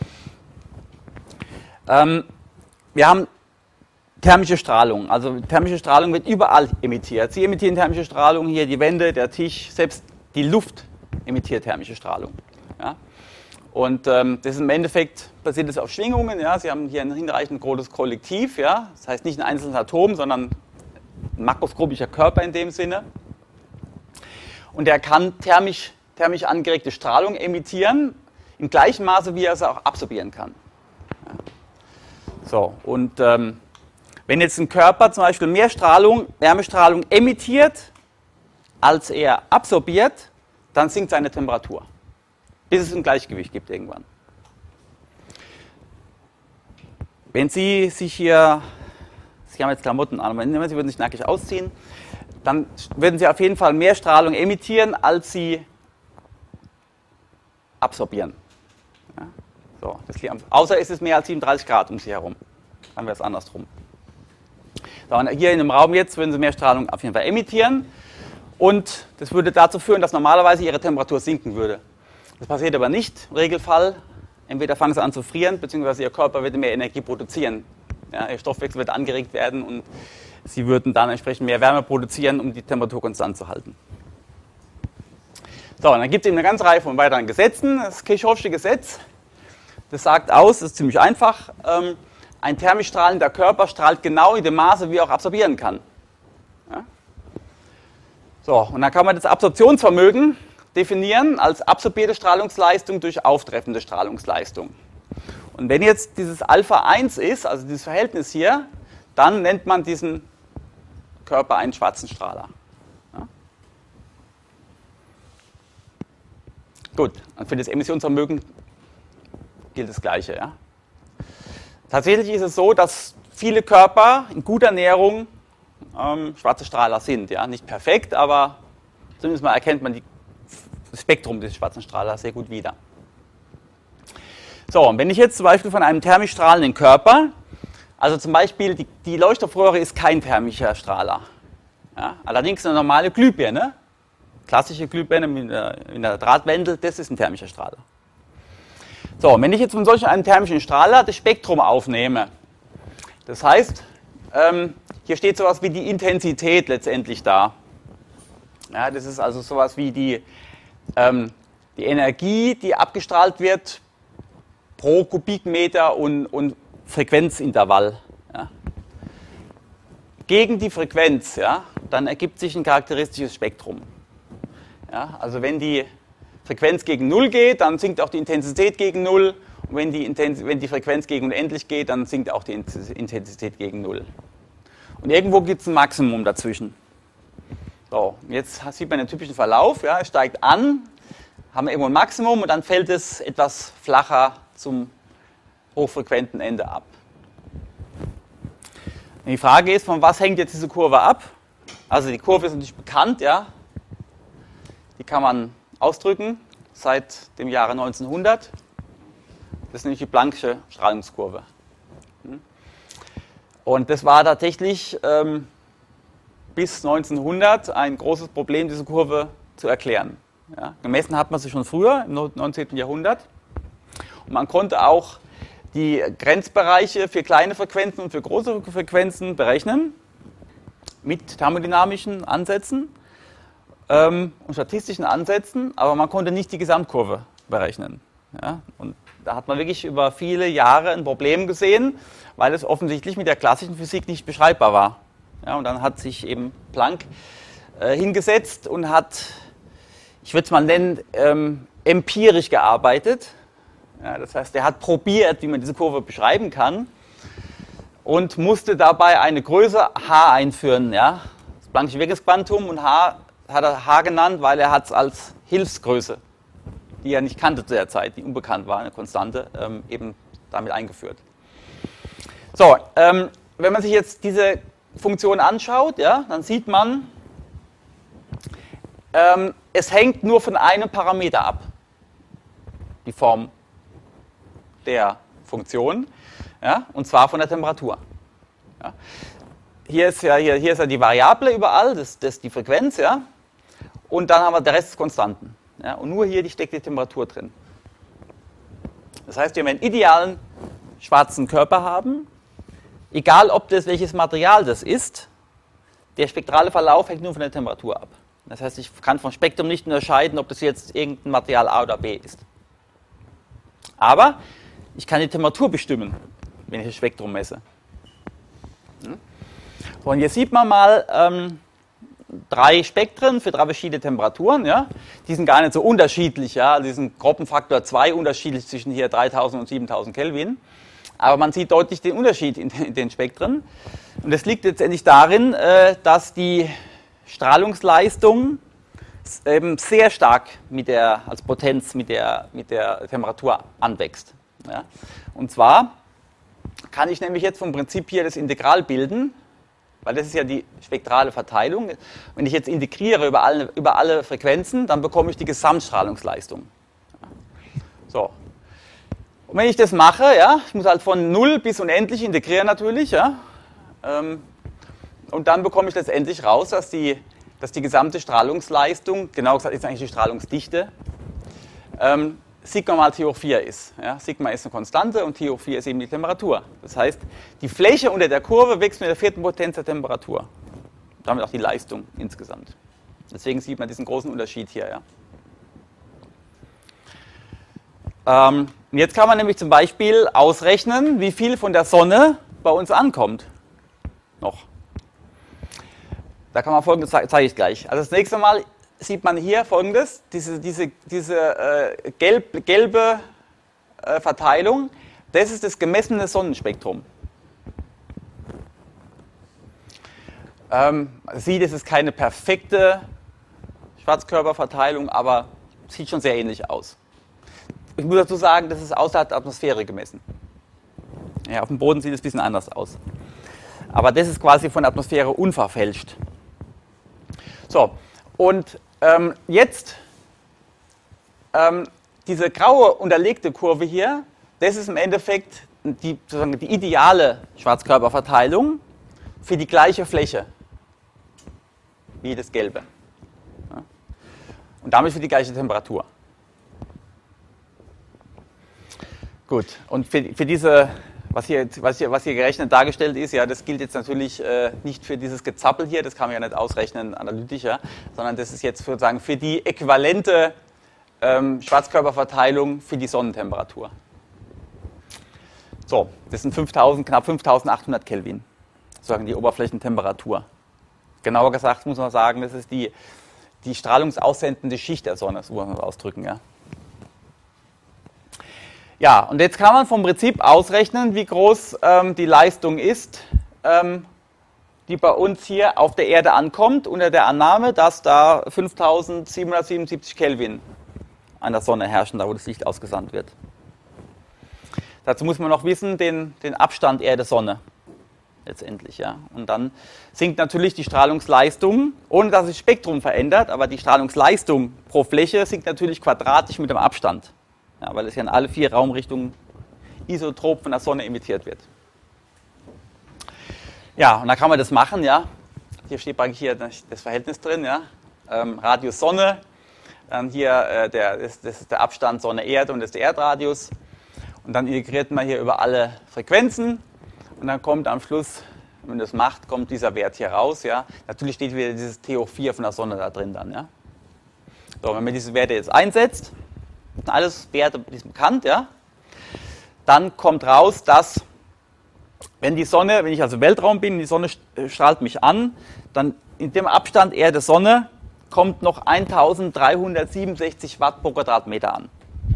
Ähm, wir haben thermische Strahlung. Also thermische Strahlung wird überall emittiert. Sie emittieren thermische Strahlung, hier die Wände, der Tisch, selbst die Luft emittiert thermische Strahlung. Ja? Und ähm, das ist im Endeffekt basiert es auf Schwingungen. Ja? Sie haben hier ein hinreichend großes Kollektiv. Ja? Das heißt nicht ein einzelnes Atom, sondern ein makroskopischer Körper in dem Sinne. Und er kann thermisch, thermisch angeregte Strahlung emittieren, im gleichen Maße, wie er sie auch absorbieren kann. Ja. So, und ähm, wenn jetzt ein Körper zum Beispiel mehr Strahlung, Wärmestrahlung emittiert, als er absorbiert, dann sinkt seine Temperatur, bis es ein Gleichgewicht gibt irgendwann. Wenn Sie sich hier, Sie haben jetzt Klamotten an, aber Sie würden sich nackig ausziehen, dann würden Sie auf jeden Fall mehr Strahlung emittieren, als Sie absorbieren. Ja, so, das liegt, außer es ist mehr als siebenunddreißig Grad um Sie herum. Dann wäre es andersrum. So, und hier in dem Raum jetzt würden Sie mehr Strahlung auf jeden Fall emittieren. Und das würde dazu führen, dass normalerweise Ihre Temperatur sinken würde. Das passiert aber nicht im Regelfall. Entweder fangen Sie an zu frieren, beziehungsweise Ihr Körper wird mehr Energie produzieren. Ja, Ihr Stoffwechsel wird angeregt werden und Sie würden dann entsprechend mehr Wärme produzieren, um die Temperatur konstant zu halten. So, und dann gibt es eben eine ganze Reihe von weiteren Gesetzen. Das Kirchhoffsche Gesetz, das sagt aus, das ist ziemlich einfach, ähm, ein thermisch strahlender Körper strahlt genau in dem Maße, wie er auch absorbieren kann. Ja? So, und dann kann man das Absorptionsvermögen definieren als absorbierte Strahlungsleistung durch auftreffende Strahlungsleistung. Und wenn jetzt dieses Alpha eins ist, also dieses Verhältnis hier, dann nennt man diesen Körper einen schwarzen Strahler. Ja? Gut, und für das Emissionsvermögen gilt das Gleiche. Ja? Tatsächlich ist es so, dass viele Körper in guter Ernährung ähm, schwarze Strahler sind. Ja? Nicht perfekt, aber zumindest mal erkennt man die, das Spektrum des schwarzen Strahlers sehr gut wieder. So, und wenn ich jetzt zum Beispiel von einem thermisch strahlenden Körper, also zum Beispiel die, die Leuchtstoffröhre ist kein thermischer Strahler. Ja, allerdings eine normale Glühbirne, klassische Glühbirne mit einer Drahtwendel, das ist ein thermischer Strahler. So, und wenn ich jetzt von solch einem thermischen Strahler das Spektrum aufnehme, das heißt, ähm, hier steht sowas wie die Intensität letztendlich da. Ja, das ist also sowas wie die, ähm, die Energie, die abgestrahlt wird pro Kubikmeter und, und Frequenzintervall. Ja. Gegen die Frequenz, ja, dann ergibt sich ein charakteristisches Spektrum. Ja, also wenn die Frequenz gegen Null geht, dann sinkt auch die Intensität gegen Null. Und wenn die, Intens wenn die Frequenz gegen unendlich geht, dann sinkt auch die Intensität gegen Null. Und irgendwo gibt es ein Maximum dazwischen. So, jetzt sieht man den typischen Verlauf. Ja, es steigt an, haben wir irgendwo ein Maximum und dann fällt es etwas flacher zum hochfrequenten Ende ab. Und die Frage ist, von was hängt jetzt diese Kurve ab? Also die Kurve ist natürlich bekannt, ja. Die kann man ausdrücken seit dem Jahre neunzehnhundert. Das ist nämlich die Planck'sche Strahlungskurve. Und das war tatsächlich ähm, bis neunzehnhundert ein großes Problem, diese Kurve zu erklären. Ja, gemessen hat man sie schon früher, im neunzehnten Jahrhundert. Und man konnte auch die Grenzbereiche für kleine Frequenzen und für große Frequenzen berechnen mit thermodynamischen Ansätzen ähm, und statistischen Ansätzen, aber man konnte nicht die Gesamtkurve berechnen. Ja, und da hat man wirklich über viele Jahre ein Problem gesehen, weil es offensichtlich mit der klassischen Physik nicht beschreibbar war. Ja, und dann hat sich eben Planck äh, hingesetzt und hat, ich würde es mal nennen, ähm, empirisch gearbeitet. Ja, das heißt, er hat probiert, wie man diese Kurve beschreiben kann und musste dabei eine Größe h einführen. Ja? Das Planck'sche Wirkungsquantum, und h hat er h genannt, weil er es als Hilfsgröße, die er nicht kannte zu der Zeit, die unbekannt war, eine Konstante, ähm, eben damit eingeführt. So, ähm, wenn man sich jetzt diese Funktion anschaut, ja, dann sieht man, ähm, es hängt nur von einem Parameter ab, die Form der Funktion, ja, und zwar von der Temperatur. Ja. Hier, ist ja, hier, hier ist ja die Variable überall, das, das ist die Frequenz, ja, und dann haben wir der Rest ist Konstanten. Ja, und nur hier die steckt die Temperatur drin. Das heißt, wenn wir einen idealen schwarzen Körper haben, egal ob das welches Material das ist, der spektrale Verlauf hängt nur von der Temperatur ab. Das heißt, ich kann vom Spektrum nicht unterscheiden, ob das jetzt irgendein Material A oder B ist. Aber ich kann die Temperatur bestimmen, wenn ich das Spektrum messe. So, und hier sieht man mal ähm, drei Spektren für drei verschiedene Temperaturen. Ja? Die sind gar nicht so unterschiedlich. Ja? Die sind Gruppenfaktor zwei unterschiedlich zwischen hier dreitausend und siebentausend Kelvin. Aber man sieht deutlich den Unterschied in, in den Spektren. Und das liegt letztendlich darin, äh, dass die Strahlungsleistung eben sehr stark mit der, als Potenz mit der, mit der Temperatur anwächst. Ja. Und zwar kann ich nämlich jetzt vom Prinzip hier das Integral bilden, weil das ist ja die spektrale Verteilung. Wenn ich jetzt integriere über alle, über alle Frequenzen, dann bekomme ich die Gesamtstrahlungsleistung. So. Und wenn ich das mache, ja, ich muss halt von null bis unendlich integrieren natürlich, ja, ähm, und dann bekomme ich letztendlich raus, dass die, dass die gesamte Strahlungsleistung, genau gesagt ist eigentlich die Strahlungsdichte, ähm, Sigma mal T hoch vier ist. Ja, Sigma ist eine Konstante und T hoch vier ist eben die Temperatur. Das heißt, die Fläche unter der Kurve wächst mit der vierten Potenz der Temperatur. Damit auch die Leistung insgesamt. Deswegen sieht man diesen großen Unterschied hier. Ja. Ähm, jetzt kann man nämlich zum Beispiel ausrechnen, wie viel von der Sonne bei uns ankommt. Noch. Da kann man Folgendes, zeige ich gleich. Also das nächste Mal sieht man hier Folgendes, diese, diese, diese äh, gelb, gelbe äh, Verteilung, das ist das gemessene Sonnenspektrum. Ähm, man sieht, es ist keine perfekte Schwarzkörperverteilung, aber sieht schon sehr ähnlich aus. Ich muss dazu sagen, das ist außerhalb der Atmosphäre gemessen. Ja, auf dem Boden sieht es ein bisschen anders aus. Aber das ist quasi von der Atmosphäre unverfälscht. So, und ähm, jetzt ähm, diese graue unterlegte Kurve hier, das ist im Endeffekt die, sozusagen die ideale Schwarzkörperverteilung für die gleiche Fläche wie das Gelbe. Ja. Und damit für die gleiche Temperatur. Gut, und für, für diese, was hier, was, hier, was hier gerechnet dargestellt ist, ja, das gilt jetzt natürlich äh, nicht für dieses Gezappel hier, das kann man ja nicht ausrechnen analytisch, ja, sondern das ist jetzt sozusagen für die äquivalente ähm, Schwarzkörperverteilung für die Sonnentemperatur. So, das sind fünftausend, knapp fünftausendachthundert Kelvin, sozusagen die Oberflächentemperatur. Genauer gesagt muss man sagen, das ist die, die strahlungsaussendende Schicht der Sonne, so muss man das ausdrücken. Ja. Ja, und jetzt kann man vom Prinzip ausrechnen, wie groß ähm, die Leistung ist, ähm, die bei uns hier auf der Erde ankommt, unter der Annahme, dass da fünftausendsiebenhundertsiebenundsiebzig Kelvin an der Sonne herrschen, da wo das Licht ausgesandt wird. Dazu muss man noch wissen, den, den Abstand Erde-Sonne letztendlich. Ja. Und dann sinkt natürlich die Strahlungsleistung, ohne dass sich das Spektrum verändert, aber die Strahlungsleistung pro Fläche sinkt natürlich quadratisch mit dem Abstand, ja, weil es ja in alle vier Raumrichtungen isotrop von der Sonne emittiert wird. Ja, und da kann man das machen, ja. Hier steht praktisch hier das Verhältnis drin, ja. Ähm, Radius Sonne, dann hier äh, der, das, das ist der Abstand Sonne-Erde und das ist der Erdradius. Und dann integriert man hier über alle Frequenzen und dann kommt am Schluss, wenn man das macht, kommt dieser Wert hier raus, ja. Natürlich steht wieder dieses T hoch vier von der Sonne da drin dann, ja. So, wenn man diese Werte jetzt einsetzt, das sind alles Werte, die sind bekannt, ja. Dann kommt raus, dass wenn die Sonne, wenn ich also Weltraum bin, die Sonne strahlt mich an, dann in dem Abstand Erde-Sonne kommt noch eintausenddreihundertsiebenundsechzig Watt pro Quadratmeter an.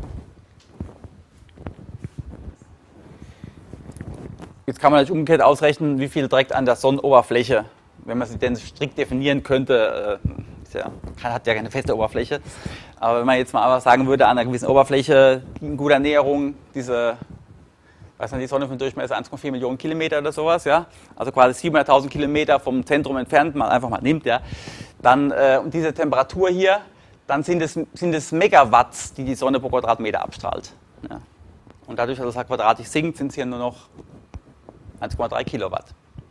Jetzt kann man natürlich umgekehrt ausrechnen, wie viel direkt an der Sonnenoberfläche, wenn man sie denn strikt definieren könnte, ist ja, hat ja keine feste Oberfläche, aber wenn man jetzt mal aber sagen würde, an einer gewissen Oberfläche in guter Näherung diese, weiß nicht, die Sonne von Durchmesser eins Komma vier Millionen Kilometer oder sowas, ja, also quasi siebenhunderttausend Kilometer vom Zentrum entfernt, man einfach mal nimmt, ja, dann äh, und diese Temperatur hier, dann sind es, sind es Megawatts, die die Sonne pro Quadratmeter abstrahlt. Ja. Und dadurch, dass es halt quadratisch sinkt, sind es hier nur noch eins Komma drei Kilowatt.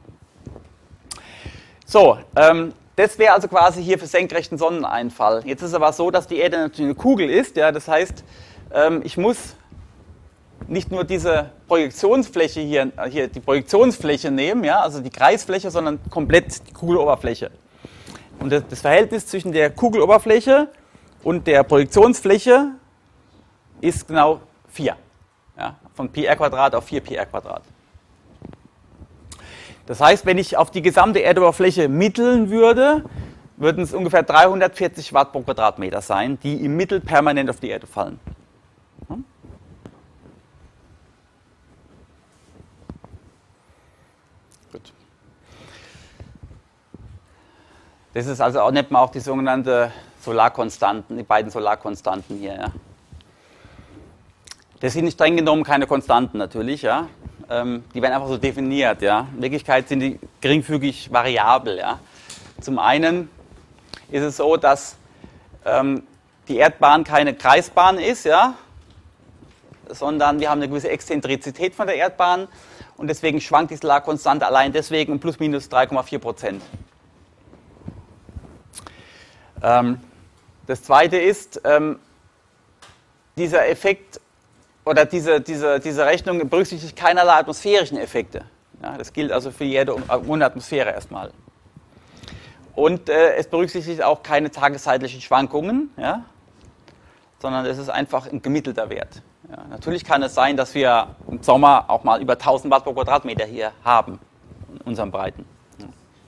So, ähm, das wäre also quasi hier für senkrechten Sonneneinfall. Jetzt ist es aber so, dass die Erde natürlich eine Kugel ist, ja, das heißt, ähm, ich muss nicht nur diese Projektionsfläche hier, hier die Projektionsfläche nehmen, ja, also die Kreisfläche, sondern komplett die Kugeloberfläche. Und das, das Verhältnis zwischen der Kugeloberfläche und der Projektionsfläche ist genau vier. Ja, von Pi r Quadrat auf vier Pi r Quadrat. Das heißt, wenn ich auf die gesamte Erdoberfläche mitteln würde, würden es ungefähr dreihundertvierzig Watt pro Quadratmeter sein, die im Mittel permanent auf die Erde fallen. Hm? Gut. Das ist also auch, nennt man auch die sogenannte Solarkonstanten, die beiden Solarkonstanten hier. Ja. Das sind streng genommen keine Konstanten natürlich, ja. Ähm, die werden einfach so definiert, ja. In Wirklichkeit sind die geringfügig variabel, ja. Zum einen ist es so, dass ähm, die Erdbahn keine Kreisbahn ist, ja, sondern wir haben eine gewisse Exzentrizität von der Erdbahn und deswegen schwankt die Solarkonstante allein deswegen um plus minus drei Komma vier Prozent. Ähm, das zweite ist, ähm, dieser Effekt oder diese, diese, diese Rechnung berücksichtigt keinerlei atmosphärischen Effekte. Ja, das gilt also für jede Atmosphäre erstmal. Und äh, es berücksichtigt auch keine tageszeitlichen Schwankungen, ja, sondern es ist einfach ein gemittelter Wert. Ja, natürlich kann es sein, dass wir im Sommer auch mal über tausend Watt pro Quadratmeter hier haben, in unseren Breiten. Ja.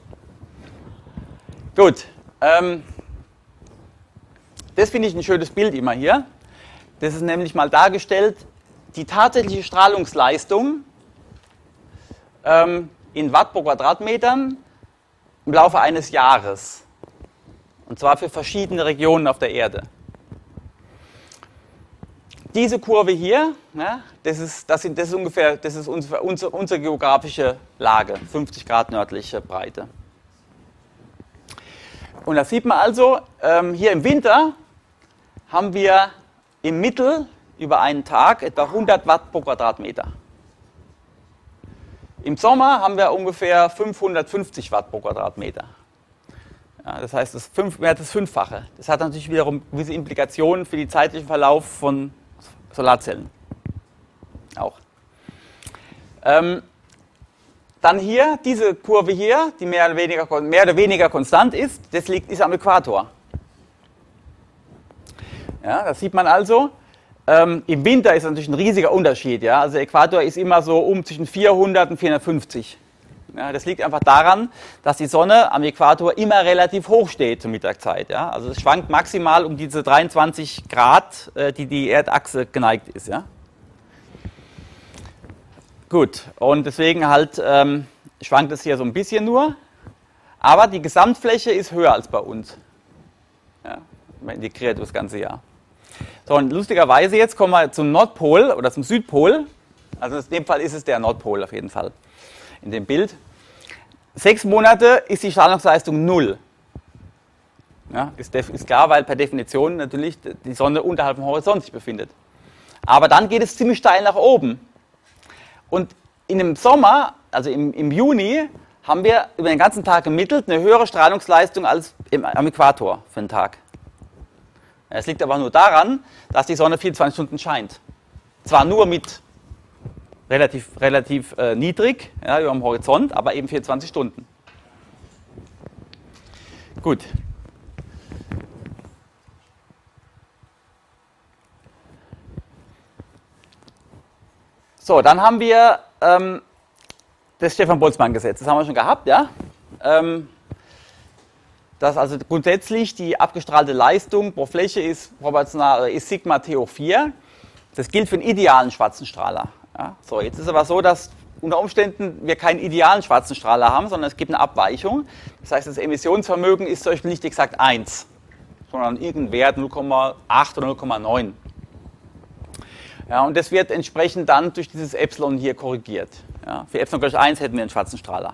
Gut, ähm, das finde ich ein schönes Bild immer hier. Das ist nämlich mal dargestellt, die tatsächliche Strahlungsleistung ähm, in Watt pro Quadratmetern im Laufe eines Jahres. Und zwar für verschiedene Regionen auf der Erde. Diese Kurve hier, ja, das, ist, das, sind, das ist ungefähr das ist unsere, unsere, unsere geografische Lage, fünfzig Grad nördliche Breite. Und da sieht man also, ähm, hier im Winter haben wir im Mittel über einen Tag etwa hundert Watt pro Quadratmeter. Im Sommer haben wir ungefähr fünfhundertfünfzig Watt pro Quadratmeter. Ja, das heißt, das, fünf, das Fünffache. Das hat natürlich wiederum gewisse Implikationen für den zeitlichen Verlauf von Solarzellen. Auch. Ähm, dann hier, diese Kurve hier, die mehr oder weniger, mehr oder weniger konstant ist, das liegt, ist am Äquator. Ja, das sieht man also. Ähm, Im Winter ist natürlich ein riesiger Unterschied. Ja? Also der Äquator ist immer so um zwischen vierhundert und vierhundertfünfzig Ja, das liegt einfach daran, dass die Sonne am Äquator immer relativ hoch steht zur Mittagszeit. Ja? Also es schwankt maximal um diese dreiundzwanzig Grad, äh, die die Erdachse geneigt ist. Ja? Gut, und deswegen halt ähm, schwankt es hier so ein bisschen nur, aber die Gesamtfläche ist höher als bei uns. Ja? Man integriert das ganze Jahr. So, und lustigerweise jetzt kommen wir zum Nordpol oder zum Südpol. Also in dem Fall ist es der Nordpol auf jeden Fall in dem Bild. Sechs Monate ist die Strahlungsleistung null. Ja, ist, ist klar, weil per Definition natürlich die Sonne unterhalb dem Horizont sich befindet. Aber dann geht es ziemlich steil nach oben. Und in dem Sommer, also im, im Juni, haben wir über den ganzen Tag gemittelt eine höhere Strahlungsleistung als im, am Äquator für den Tag. Es liegt aber nur daran, dass die Sonne vierundzwanzig Stunden scheint. Zwar nur mit relativ, relativ äh, niedrig, ja, über dem Horizont, aber eben vierundzwanzig Stunden. Gut. So, dann haben wir ähm, das Stefan-Boltzmann-Gesetz. Das haben wir schon gehabt, ja. Ähm, dass also grundsätzlich die abgestrahlte Leistung pro Fläche ist proportional ist Sigma T hoch vier. Das gilt für einen idealen schwarzen Strahler. Ja, so, jetzt ist aber so, dass unter Umständen wir keinen idealen schwarzen Strahler haben, sondern es gibt eine Abweichung. Das heißt, das Emissionsvermögen ist zum Beispiel nicht exakt eins, sondern irgendein Wert null Komma acht oder null Komma neun. Ja, und das wird entsprechend dann durch dieses Epsilon hier korrigiert. Ja, für Epsilon gleich eins hätten wir einen schwarzen Strahler.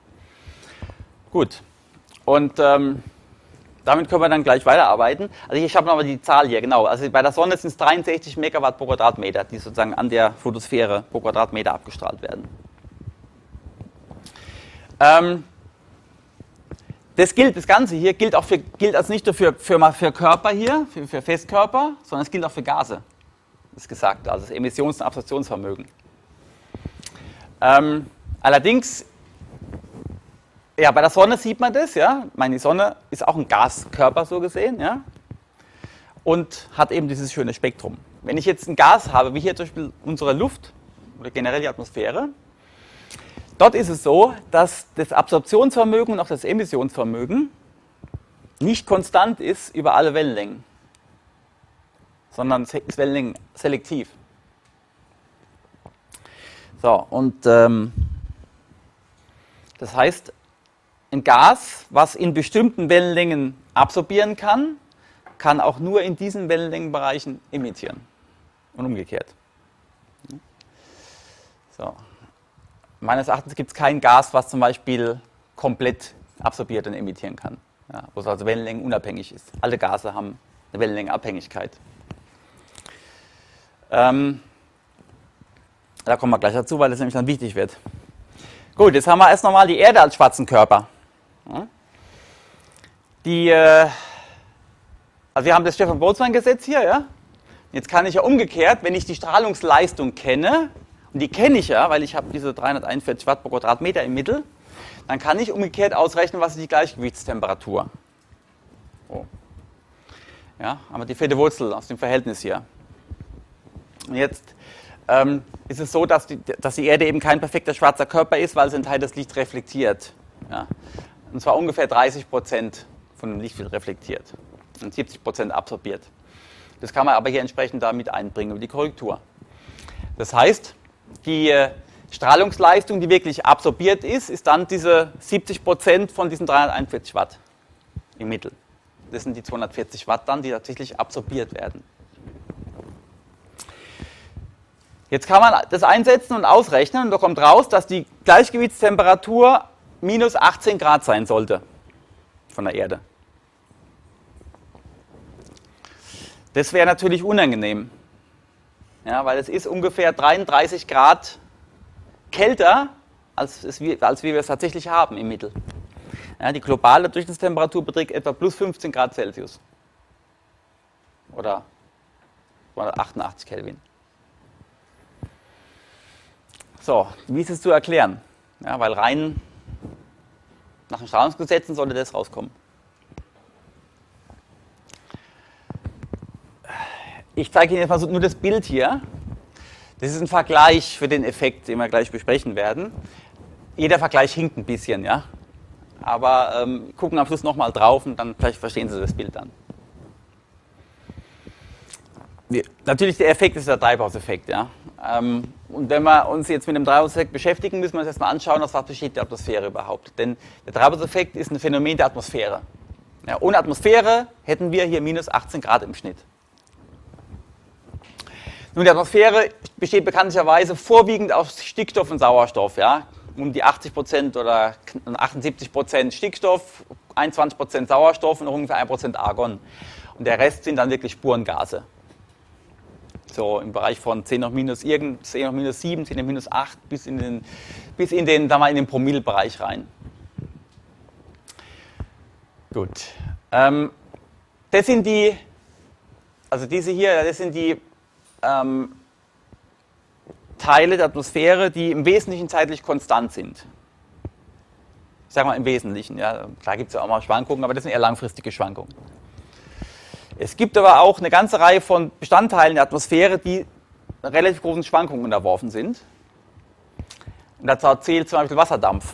Gut. Und ähm, damit können wir dann gleich weiterarbeiten. Also ich habe nochmal die Zahl hier, genau. Also bei der Sonne sind es dreiundsechzig Megawatt pro Quadratmeter, die sozusagen an der Photosphäre pro Quadratmeter abgestrahlt werden. Ähm, das gilt, das Ganze hier gilt auch für, gilt also nicht nur für, für, für Körper hier, für, für Festkörper, sondern es gilt auch für Gase. Das ist gesagt, also das Emissions- und Absorptionsvermögen. Ähm, allerdings ja, bei der Sonne sieht man das, ja. Ich meine, die Sonne ist auch ein Gaskörper so gesehen, ja. Und hat eben dieses schöne Spektrum. Wenn ich jetzt ein Gas habe, wie hier zum Beispiel unsere Luft oder generell die Atmosphäre, dort ist es so, dass das Absorptionsvermögen und auch das Emissionsvermögen nicht konstant ist über alle Wellenlängen, sondern es ist Wellenlängen selektiv. So, und ähm, das heißt, ein Gas, was in bestimmten Wellenlängen absorbieren kann, kann auch nur in diesen Wellenlängenbereichen emittieren. Und umgekehrt. So. Meines Erachtens gibt es kein Gas, was zum Beispiel komplett absorbiert und emittieren kann. Ja, wo es also wellenlängenunabhängig ist. Alle Gase haben eine Wellenlängenabhängigkeit. Ähm, da kommen wir gleich dazu, weil das nämlich dann wichtig wird. Gut, jetzt haben wir erst nochmal die Erde als schwarzen Körper. Die, äh, also wir haben das Stefan-Boltzmann-Gesetz hier, ja. Jetzt kann ich ja umgekehrt, wenn ich die Strahlungsleistung kenne, und die kenne ich ja, weil ich habe diese dreihunderteinundvierzig Watt pro Quadratmeter im Mittel, dann kann ich umgekehrt ausrechnen, was ist die Gleichgewichtstemperatur. Oh. Ja, haben wir die vierte Wurzel aus dem Verhältnis hier. Und jetzt ähm, ist es so, dass die, dass die Erde eben kein perfekter schwarzer Körper ist, weil sie einen Teil des Lichts reflektiert. Ja. Und zwar ungefähr dreißig Prozent von dem Lichtfeld reflektiert und siebzig Prozent absorbiert. Das kann man aber hier entsprechend damit einbringen über die Korrektur. Das heißt, die Strahlungsleistung, die wirklich absorbiert ist, ist dann diese siebzig Prozent von diesen dreihunderteinundvierzig Watt im Mittel. Das sind die zweihundertvierzig Watt dann, die tatsächlich absorbiert werden. Jetzt kann man das einsetzen und ausrechnen und da kommt raus, dass die Gleichgewichtstemperatur minus achtzehn Grad sein sollte von der Erde. Das wäre natürlich unangenehm, ja, weil es ist ungefähr dreiunddreißig Grad kälter, als, es, als wie wir es tatsächlich haben im Mittel. Ja, die globale Durchschnittstemperatur beträgt etwa plus fünfzehn Grad Celsius oder achtundachtzig Kelvin. So, wie ist es zu erklären? Ja, weil rein nach den Strahlungsgesetzen sollte das rauskommen. Ich zeige Ihnen jetzt mal nur das Bild hier. Das ist ein Vergleich für den Effekt, den wir gleich besprechen werden. jeder Vergleich hinkt ein bisschen, ja. Aber ähm, gucken am Schluss nochmal drauf und dann vielleicht verstehen Sie das Bild dann. Wir, natürlich der Effekt ist der Treibhauseffekt, ja. Ähm, und wenn wir uns jetzt mit dem Treibhauseffekt beschäftigen, müssen wir uns erstmal anschauen, aus was besteht die Atmosphäre überhaupt. Denn der Treibhauseffekt ist ein Phänomen der Atmosphäre. Ja, ohne Atmosphäre hätten wir hier minus achtzehn Grad im Schnitt. Nun, die Atmosphäre besteht bekanntlicherweise vorwiegend aus Stickstoff und Sauerstoff, ja. Um die achtzig Prozent oder achtundsiebzig Prozent Stickstoff, einundzwanzig Prozent Sauerstoff und ungefähr ein Prozent Argon. Und der Rest sind dann wirklich Spurengase. So im Bereich von zehn hoch minus irgend, zehn hoch minus sieben, zehn hoch minus acht bis in den, bis in den, da mal in den Promillebereich rein. Gut. Ähm, das sind die, also diese hier, das sind die ähm, Teile der Atmosphäre, die im Wesentlichen zeitlich konstant sind. Ich sage mal im Wesentlichen, ja. Klar gibt es ja auch mal Schwankungen, aber das sind eher langfristige Schwankungen. Es gibt aber auch eine ganze Reihe von Bestandteilen der Atmosphäre, die relativ großen Schwankungen unterworfen sind. Und dazu zählt zum Beispiel Wasserdampf.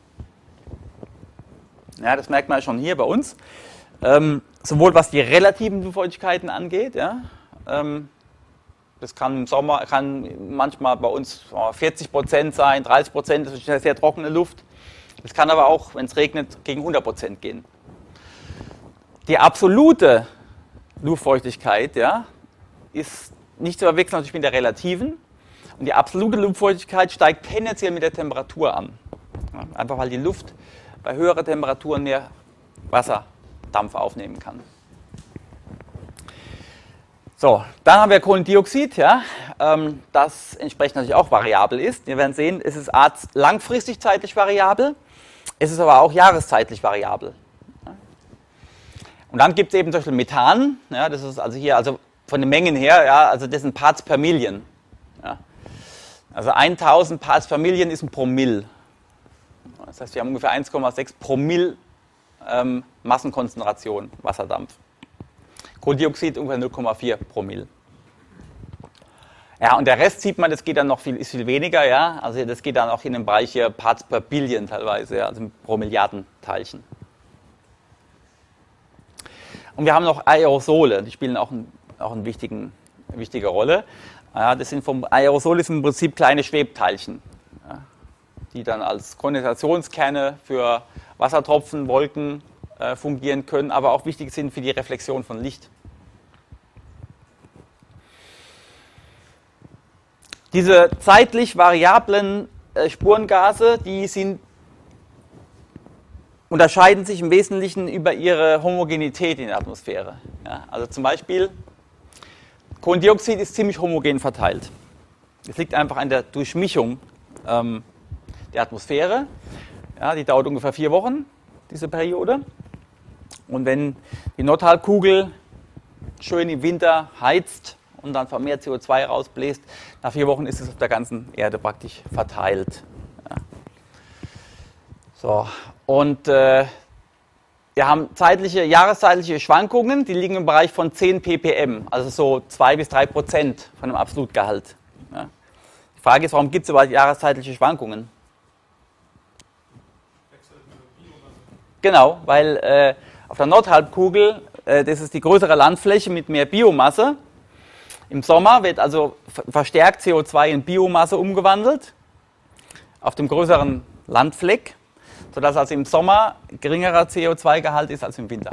Ja, das merkt man ja schon hier bei uns. Ähm, sowohl was die relativen Luftfeuchtigkeiten angeht, ja, ähm, das kann im Sommer, kann manchmal bei uns vierzig Prozent sein, dreißig Prozent, das ist eine sehr trockene Luft. Es kann aber auch, wenn es regnet, gegen hundert Prozent gehen. Die absolute Luftfeuchtigkeit, ja, ist nicht zu verwechseln natürlich mit der relativen. Und die absolute Luftfeuchtigkeit steigt tendenziell mit der Temperatur an. Ja, einfach weil die Luft bei höherer Temperaturen mehr Wasserdampf aufnehmen kann. So, dann haben wir Kohlendioxid, ja, ähm, das entsprechend natürlich auch variabel ist. Wir werden sehen, es ist langfristig zeitlich variabel, es ist aber auch jahreszeitlich variabel. Ja. Und dann gibt es eben zum Beispiel Methan, ja, das ist also hier, also von den Mengen her, ja, also das sind Parts per Million. Ja. Also tausend Parts per Million ist ein Promille. Das heißt, wir haben ungefähr eins Komma sechs Promille ähm, Massenkonzentration Wasserdampf. Kohlendioxid ungefähr null Komma vier Promille. Ja, und der Rest sieht man, das geht dann noch viel, ist viel weniger, ja. Also das geht dann auch in den Bereich hier Parts per Billion teilweise, ja, also pro Milliarden Teilchen. Und wir haben noch Aerosole, die spielen auch, ein, auch einen wichtigen, eine wichtige Rolle. Ja, das sind vom Aerosole sind im Prinzip kleine Schwebteilchen, ja, die dann als Kondensationskerne für Wassertropfen, Wolken äh, fungieren können, aber auch wichtig sind für die Reflexion von Licht. Diese zeitlich variablen äh, Spurengase, die sind, unterscheiden sich im Wesentlichen über ihre Homogenität in der Atmosphäre. Ja, also zum Beispiel, Kohlendioxid ist ziemlich homogen verteilt. Das liegt einfach an der Durchmischung ähm, der Atmosphäre. Ja, die dauert ungefähr vier Wochen, diese Periode. Und wenn die Nordhalbkugel schön im Winter heizt und dann vermehrt C O zwei rausbläst, nach vier Wochen ist es auf der ganzen Erde praktisch verteilt. Ja. So, und äh, wir haben zeitliche, jahreszeitliche Schwankungen, die liegen im Bereich von zehn ppm, also so zwei bis drei Prozent von dem Absolutgehalt. Ja. Die Frage ist, warum gibt es überhaupt jahreszeitliche Schwankungen? Genau, weil äh, auf der Nordhalbkugel, äh, das ist die größere Landfläche mit mehr Biomasse. Im Sommer wird also verstärkt C O zwei in Biomasse umgewandelt, auf dem größeren Landfleck, sodass also im Sommer geringerer C O zwei Gehalt ist als im Winter.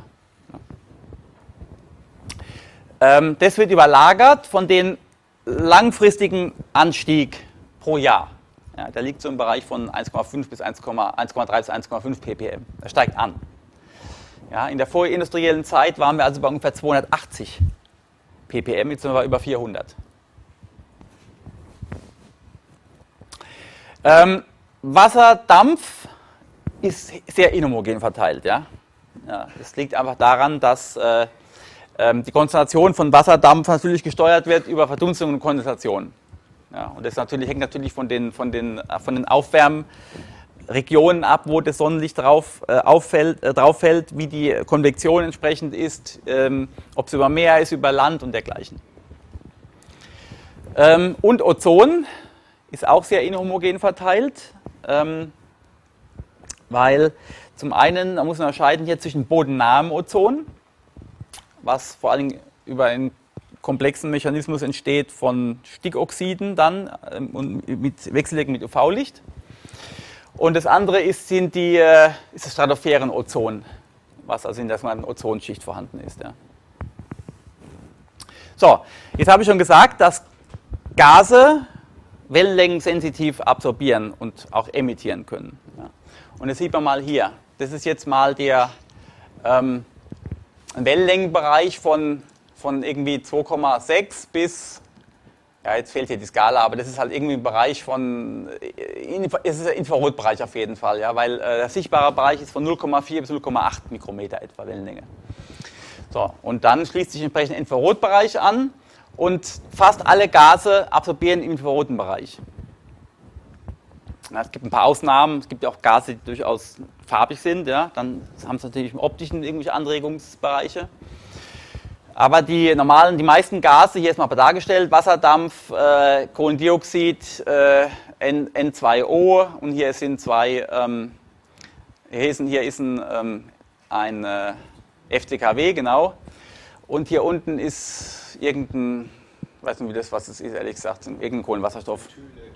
Ja. Ähm, das wird überlagert von den langfristigen Anstieg pro Jahr. Ja, der liegt so im Bereich von eins Komma fünf bis eins Komma drei bis eins Komma fünf ppm. Er steigt an. Ja, in der vorindustriellen Zeit waren wir also bei ungefähr zweihundertachtzig ppm, jetzt sind wir über vierhundert. Ähm, Wasserdampf ist sehr inhomogen verteilt. Ja? Ja, das liegt einfach daran, dass äh, äh, die Konzentration von Wasserdampf natürlich gesteuert wird über Verdunstung und Kondensation. Ja, und das natürlich, hängt natürlich von den, von den, von den Aufwärmregionen ab, wo das Sonnenlicht drauf, äh, auffällt, äh, drauf fällt, wie die Konvektion entsprechend ist, ähm, ob es über Meer ist, über Land und dergleichen. Ähm, und Ozon ist auch sehr inhomogen verteilt. Ähm, weil zum einen, da muss man unterscheiden hier zwischen bodennahem Ozon, was vor allem über einen komplexen Mechanismus entsteht von Stickoxiden dann ähm, und mit Wechselwirkung mit U V-Licht. Und das andere ist, sind die, äh, ist das Stratosphären-Ozon, was also in der sogenannten Ozonschicht vorhanden ist. Ja. So, jetzt habe ich schon gesagt, dass Gase wellenlängensensitiv absorbieren und auch emittieren können. Ja. Und das sieht man mal hier. Das ist jetzt mal der ähm, Wellenlängenbereich von, von irgendwie zwei Komma sechs bis, ja jetzt fehlt hier die Skala, aber das ist halt irgendwie ein Bereich von, es ist ein Infrarotbereich auf jeden Fall, ja, weil äh, der sichtbare Bereich ist von null Komma vier bis null Komma acht Mikrometer etwa Wellenlänge. So, und dann schließt sich entsprechend der Infrarotbereich an und fast alle Gase absorbieren im infraroten Bereich. Ja, es gibt ein paar Ausnahmen, es gibt ja auch Gase, die durchaus farbig sind, ja, dann haben sie natürlich im optischen irgendwelche Anregungsbereiche. Aber die normalen, die meisten Gase, hier ist mal dargestellt, Wasserdampf, äh, Kohlendioxid, äh, N zwei O und hier sind zwei, ähm, hier ist ein, hier ist ein, ähm, ein äh, F C K W, genau, und hier unten ist irgendein, ich weiß nicht, wie das was es ist, ehrlich gesagt, irgendein Kohlenwasserstoff.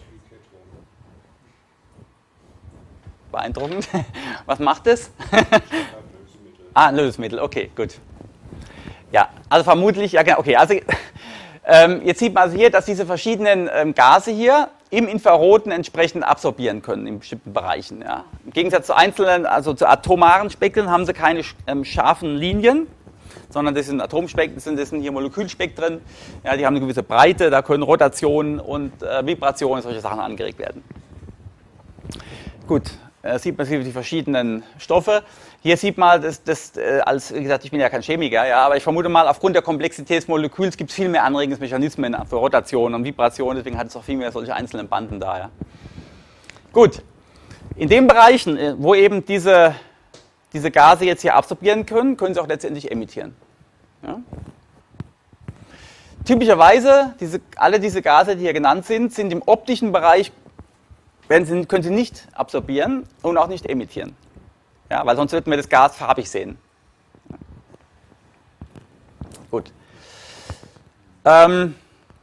Beeindruckend. Was macht es? Ah, ein Lösungsmittel, okay, gut. Ja, also vermutlich, ja genau, okay, also ähm, jetzt sieht man also hier, dass diese verschiedenen ähm, Gase hier im Infraroten entsprechend absorbieren können in bestimmten Bereichen. Ja. Im Gegensatz zu einzelnen, also zu atomaren Spektren haben sie keine ähm, scharfen Linien, sondern das sind Atomspektren, das sind hier Molekülspektren, ja, die haben eine gewisse Breite, da können Rotationen und äh, Vibrationen, solche Sachen angeregt werden. Gut. Da sieht man die verschiedenen Stoffe. Hier sieht man, das, das, als, wie gesagt, ich bin ja kein Chemiker, ja, aber ich vermute mal, aufgrund der Komplexität des Moleküls gibt es viel mehr Anregungsmechanismen für Rotation und Vibration, deswegen hat es auch viel mehr solche einzelnen Banden da. Ja. Gut, in den Bereichen, wo eben diese, diese Gase jetzt hier absorbieren können, können sie auch letztendlich emittieren. Ja. Typischerweise, diese, alle diese Gase, die hier genannt sind, sind im optischen Bereich, werden sie, können sie nicht absorbieren und auch nicht emittieren. Ja, weil sonst würden wir das Gas farbig sehen. Gut. Ähm,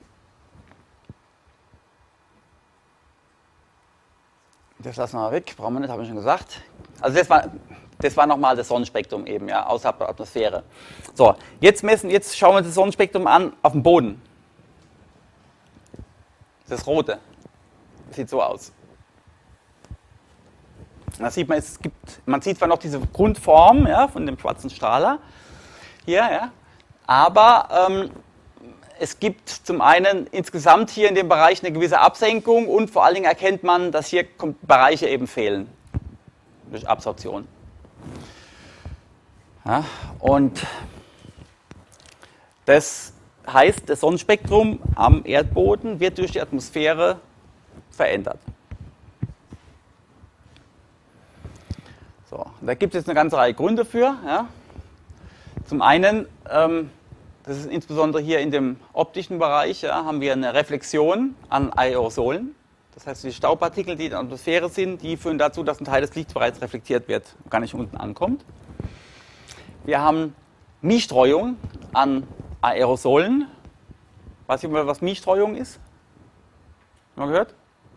das lassen wir mal weg, brauchen wir nicht, habe ich schon gesagt. Also das war, das war nochmal das Sonnenspektrum eben, ja, außerhalb der Atmosphäre. So, jetzt messen, jetzt schauen wir uns das Sonnenspektrum an auf dem Boden. Das rote. Das sieht so aus. Da sieht man, es gibt, man sieht zwar noch diese Grundform, ja, von dem schwarzen Strahler hier, ja, aber ähm, es gibt zum einen insgesamt hier in dem Bereich eine gewisse Absenkung und vor allen Dingen erkennt man, dass hier Bereiche eben fehlen durch Absorption. Ja, und das heißt, das Sonnenspektrum am Erdboden wird durch die Atmosphäre verändert. So, da gibt es jetzt eine ganze Reihe Gründe für. Ja. Zum einen, ähm, das ist insbesondere hier in dem optischen Bereich, ja, haben wir eine Reflexion an Aerosolen. Das heißt, die Staubpartikel, die in der Atmosphäre sind, die führen dazu, dass ein Teil des Lichts bereits reflektiert wird und gar nicht unten ankommt. Wir haben Miestreuung an Aerosolen. Weiß jemand, was Miestreuung ist? Mal gehört?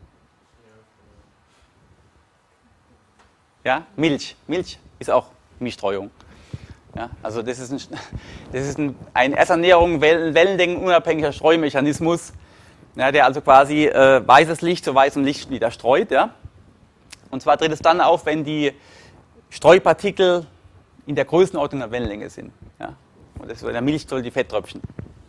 Ja, Milch. Milch ist auch Miestreuung. Ja, also das ist ein, das ist ein, ein Ersternährung wellenlängenunabhängiger Streumechanismus, ja, der also quasi äh, weißes Licht zu weißem Licht wieder streut. Ja. Und zwar tritt es dann auf, wenn die Streupartikel in der Größenordnung der Wellenlänge sind. Ja. Und das ist in der Milch soll die Fetttröpfchen.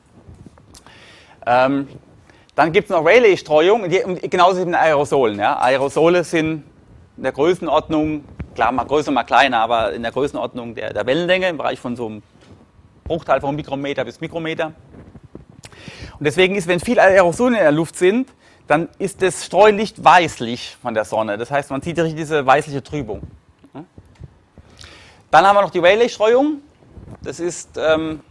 Ähm, dann gibt es noch Rayleigh-Streuung, genauso wie in Aerosolen. Ja. Aerosole sind in der Größenordnung, klar, mal größer, mal kleiner, aber in der Größenordnung der, der Wellenlänge, im Bereich von so einem Bruchteil von Mikrometer bis Mikrometer. Und deswegen ist, wenn viele Aerosole in der Luft sind, dann ist das Streulicht weißlich von der Sonne. Das heißt, man sieht richtig diese weißliche Trübung. Dann haben wir noch die Rayleigh-Streuung. Das ist, ähm,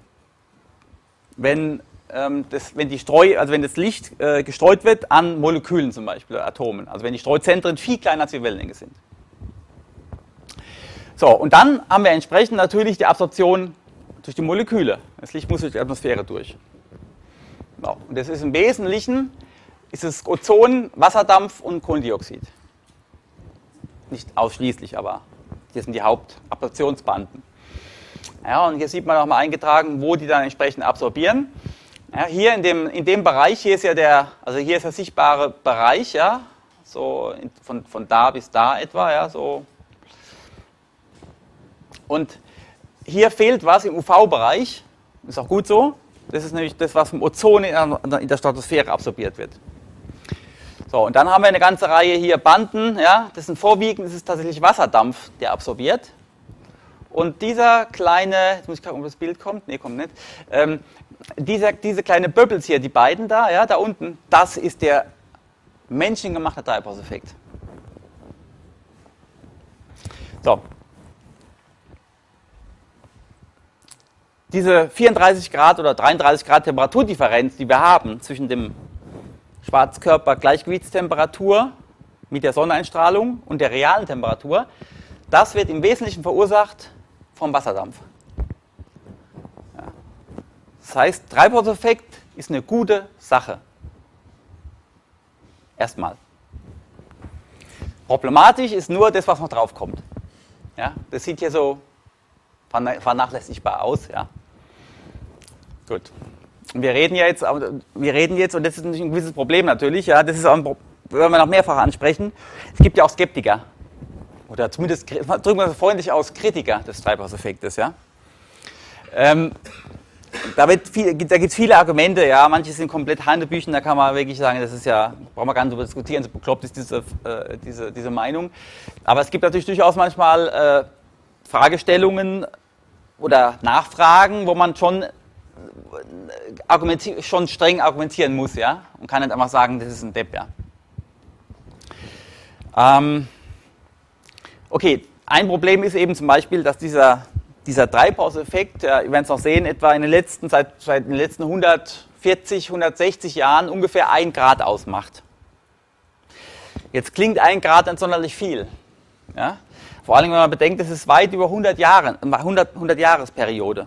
wenn, ähm, das, wenn, die Streu, also wenn das Licht äh, gestreut wird an Molekülen zum Beispiel, Atomen. Also wenn die Streuzentren viel kleiner als die Wellenlänge sind. So, und dann haben wir entsprechend natürlich die Absorption durch die Moleküle. Das Licht muss durch die Atmosphäre durch. So, und das ist im Wesentlichen ist es Ozon, Wasserdampf und Kohlendioxid. Nicht ausschließlich, aber hier sind die Hauptabsorptionsbanden. Ja, und hier sieht man auch mal eingetragen, wo die dann entsprechend absorbieren. Ja, hier in dem, in dem Bereich, hier ist ja der, also hier ist der sichtbare Bereich, ja, so in, von, von da bis da etwa, ja, so. Und hier fehlt was im U V-Bereich, ist auch gut so. Das ist nämlich das, was vom Ozon in der Stratosphäre absorbiert wird. So, und dann haben wir eine ganze Reihe hier Banden, ja, das sind vorwiegend, das ist tatsächlich Wasserdampf, der absorbiert. Und dieser kleine, jetzt muss ich gucken, ob das Bild kommt, nee, kommt nicht, ähm, dieser, diese kleine Bubbles hier, die beiden da, ja, da unten, das ist der menschengemachte Treibhauseffekt. So. Diese vierunddreißig Grad oder dreiunddreißig Grad Temperaturdifferenz, die wir haben zwischen dem Schwarzkörper-Gleichgewichtstemperatur mit der Sonneneinstrahlung und der realen Temperatur, das wird im Wesentlichen verursacht vom Wasserdampf. Ja. Das heißt, Treibhauseffekt ist eine gute Sache. Erstmal. Problematisch ist nur das, was noch drauf kommt. Ja, das sieht hier so vernachlässigbar aus. Ja. Gut. Und wir reden ja jetzt, wir reden jetzt, und das ist ein gewisses Problem natürlich, ja, das ist auch ein Problem, werden wir noch mehrfach ansprechen. Es gibt ja auch Skeptiker. Oder zumindest, drücken wir es freundlich aus, Kritiker des Treibhauseffektes. Ja. Ähm, da da gibt es viele Argumente, ja, manche sind komplett Hanebüchen, da kann man wirklich sagen, das ist ja, brauchen wir gar nicht darüber diskutieren, so bekloppt ist diese, äh, diese, diese Meinung. Aber es gibt natürlich durchaus manchmal äh, Fragestellungen oder Nachfragen, wo man schon, argumenti- schon streng argumentieren muss, ja, und kann nicht einfach sagen, das ist ein Depp, ja. Ähm, okay, ein Problem ist eben zum Beispiel, dass dieser, dieser Treibhauseffekt, ja, wir werden es noch sehen, etwa in den letzten, seit, seit den letzten hundertvierzig, hundertsechzig Jahren ungefähr ein Grad ausmacht. Jetzt klingt ein Grad nicht sonderlich viel, ja. Vor allem, wenn man bedenkt, das ist weit über hundert Jahre, hundert, hundert Jahresperiode.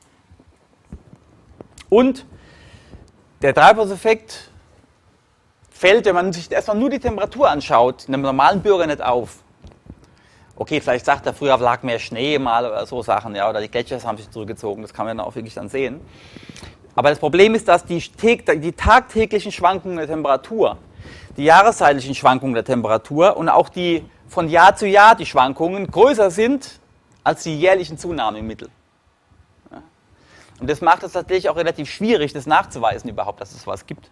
Und der Treibhauseffekt fällt, wenn man sich erstmal nur die Temperatur anschaut, einem normalen Bürger nicht auf. Okay, vielleicht sagt er, früher lag mehr Schnee mal oder so Sachen, ja, oder die Gletscher haben sich zurückgezogen, das kann man dann auch wirklich dann sehen. Aber das Problem ist, dass die, die tagtäglichen Schwankungen der Temperatur, die jahreszeitlichen Schwankungen der Temperatur und auch die von Jahr zu Jahr die Schwankungen größer sind als die jährlichen Zunahmen im Mittel. Ja. Und das macht es tatsächlich auch relativ schwierig, das nachzuweisen überhaupt, dass es was gibt.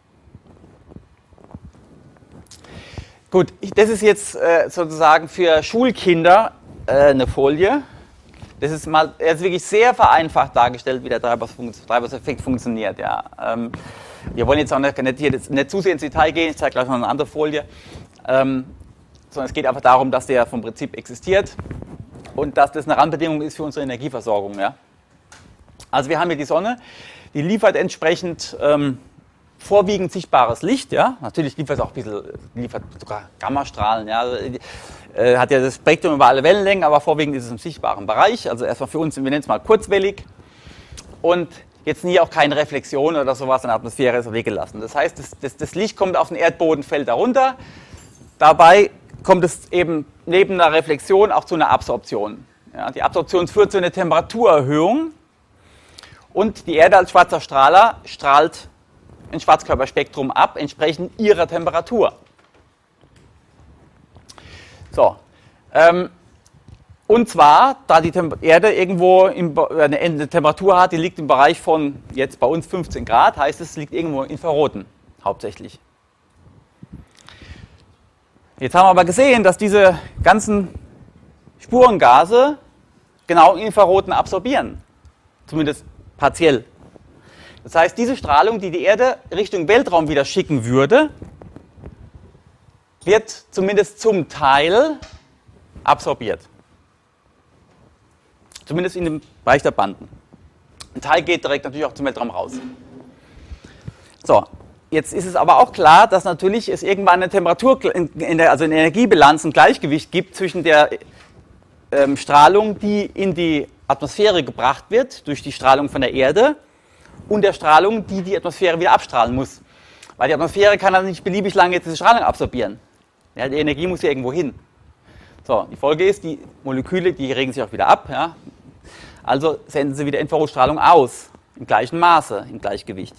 Gut, das ist jetzt äh, sozusagen für Schulkinder äh, eine Folie. Das ist mal jetzt wirklich sehr vereinfacht dargestellt, wie der Treibhauseffekt funktioniert. Ja. Ähm, wir wollen jetzt auch nicht, nicht, hier, nicht zu sehr ins Detail gehen, ich zeige gleich noch eine andere Folie. Ähm, sondern es geht einfach darum, dass der vom Prinzip existiert und dass das eine Randbedingung ist für unsere Energieversorgung. Ja. Also wir haben hier die Sonne, die liefert entsprechend ähm, vorwiegend sichtbares Licht. Ja. Natürlich liefert es auch ein bisschen, liefert sogar Gammastrahlen. Ja. Also, äh, hat ja das Spektrum über alle Wellenlängen, aber vorwiegend ist es im sichtbaren Bereich. Also erstmal für uns, wir nennen es mal kurzwellig. Und jetzt nie auch keine Reflexion oder sowas in der Atmosphäre ist weggelassen. Das heißt, das, das, das Licht kommt auf den Erdboden, fällt darunter. Dabei kommt es eben neben einer Reflexion auch zu einer Absorption. Ja, die Absorption führt zu einer Temperaturerhöhung und die Erde als schwarzer Strahler strahlt ein Schwarzkörperspektrum ab, entsprechend ihrer Temperatur. So, ähm, und zwar, da die Tem- Erde irgendwo im, eine Temperatur hat, die liegt im Bereich von jetzt bei uns fünfzehn Grad, heißt es, liegt irgendwo in Infraroten hauptsächlich. Jetzt haben wir aber gesehen, dass diese ganzen Spurengase genau Infraroten absorbieren, zumindest partiell. Das heißt, diese Strahlung, die die Erde Richtung Weltraum wieder schicken würde, wird zumindest zum Teil absorbiert. Zumindest in dem Bereich der Banden. Ein Teil geht direkt natürlich auch zum Weltraum raus. So. Jetzt ist es aber auch klar, dass natürlich es irgendwann eine Temperatur, in der, also eine Energiebilanz, ein Gleichgewicht gibt zwischen der ähm, Strahlung, die in die Atmosphäre gebracht wird durch die Strahlung von der Erde und der Strahlung, die die Atmosphäre wieder abstrahlen muss. Weil die Atmosphäre kann also nicht beliebig lange diese Strahlung absorbieren. Ja, die Energie muss ja irgendwo hin. So, die Folge ist, die Moleküle, die regen sich auch wieder ab. Ja? Also senden sie wieder Infrarotstrahlung aus, im gleichen Maße, im Gleichgewicht.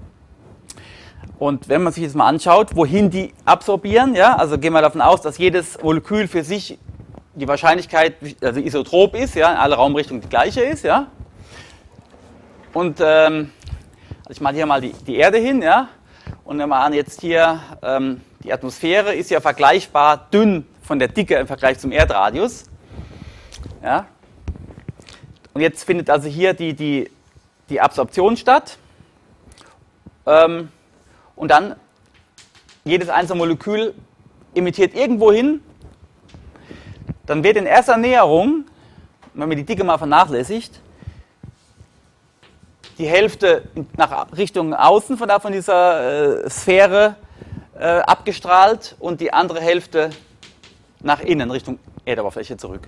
Und wenn man sich jetzt mal anschaut, wohin die absorbieren, ja, also gehen wir davon aus, dass jedes Molekül für sich die Wahrscheinlichkeit, also isotrop ist, ja, in alle Raumrichtungen die gleiche ist, ja. Und ähm, also ich mache hier mal die, die Erde hin, ja. Und wir machen jetzt hier, ähm, die Atmosphäre ist ja vergleichbar dünn von der Dicke im Vergleich zum Erdradius. Ja. Und jetzt findet also hier die, die, die Absorption statt. Ähm, und dann jedes einzelne Molekül emittiert irgendwo hin. Dann wird in erster Näherung, wenn man die Dicke mal vernachlässigt, die Hälfte nach Richtung außen von, da, von dieser äh, Sphäre äh, abgestrahlt und die andere Hälfte nach innen, Richtung Erdoberfläche zurück.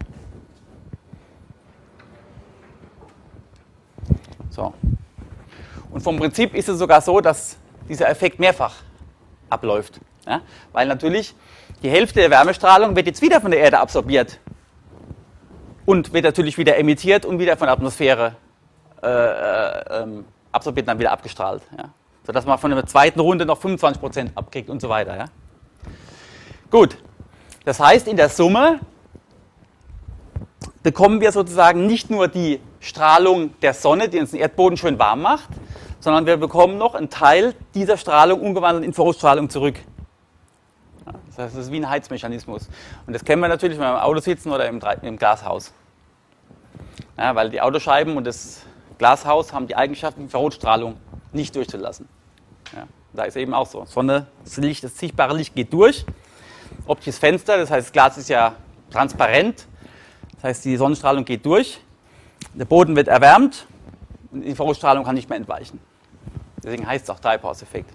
So. Und vom Prinzip ist es sogar so, dass dieser Effekt mehrfach abläuft. Ja? Weil natürlich die Hälfte der Wärmestrahlung wird jetzt wieder von der Erde absorbiert und wird natürlich wieder emittiert und wieder von der Atmosphäre äh, äh, ähm, absorbiert und dann wieder abgestrahlt. Ja? Sodass man von der zweiten Runde noch fünfundzwanzig Prozent abkriegt und so weiter. Ja? Gut, das heißt, in der Summe bekommen wir sozusagen nicht nur die Strahlung der Sonne, die uns den Erdboden schön warm macht, sondern wir bekommen noch einen Teil dieser Strahlung umgewandelt in Infrarotstrahlung zurück. Ja, das heißt, das ist wie ein Heizmechanismus. Und das kennen wir natürlich, wenn wir im Auto sitzen oder im, im Glashaus. Ja, weil die Autoscheiben und das Glashaus haben die Eigenschaft, Infrarotstrahlung nicht durchzulassen. Ja, da ist eben auch so. Sonne, das Licht, das sichtbare Licht geht durch. Optisches Fenster, das heißt, das Glas ist ja transparent. Das heißt, die Sonnenstrahlung geht durch. Der Boden wird erwärmt und die Infrarotstrahlung kann nicht mehr entweichen. Deswegen heißt es auch Treibhauseffekt.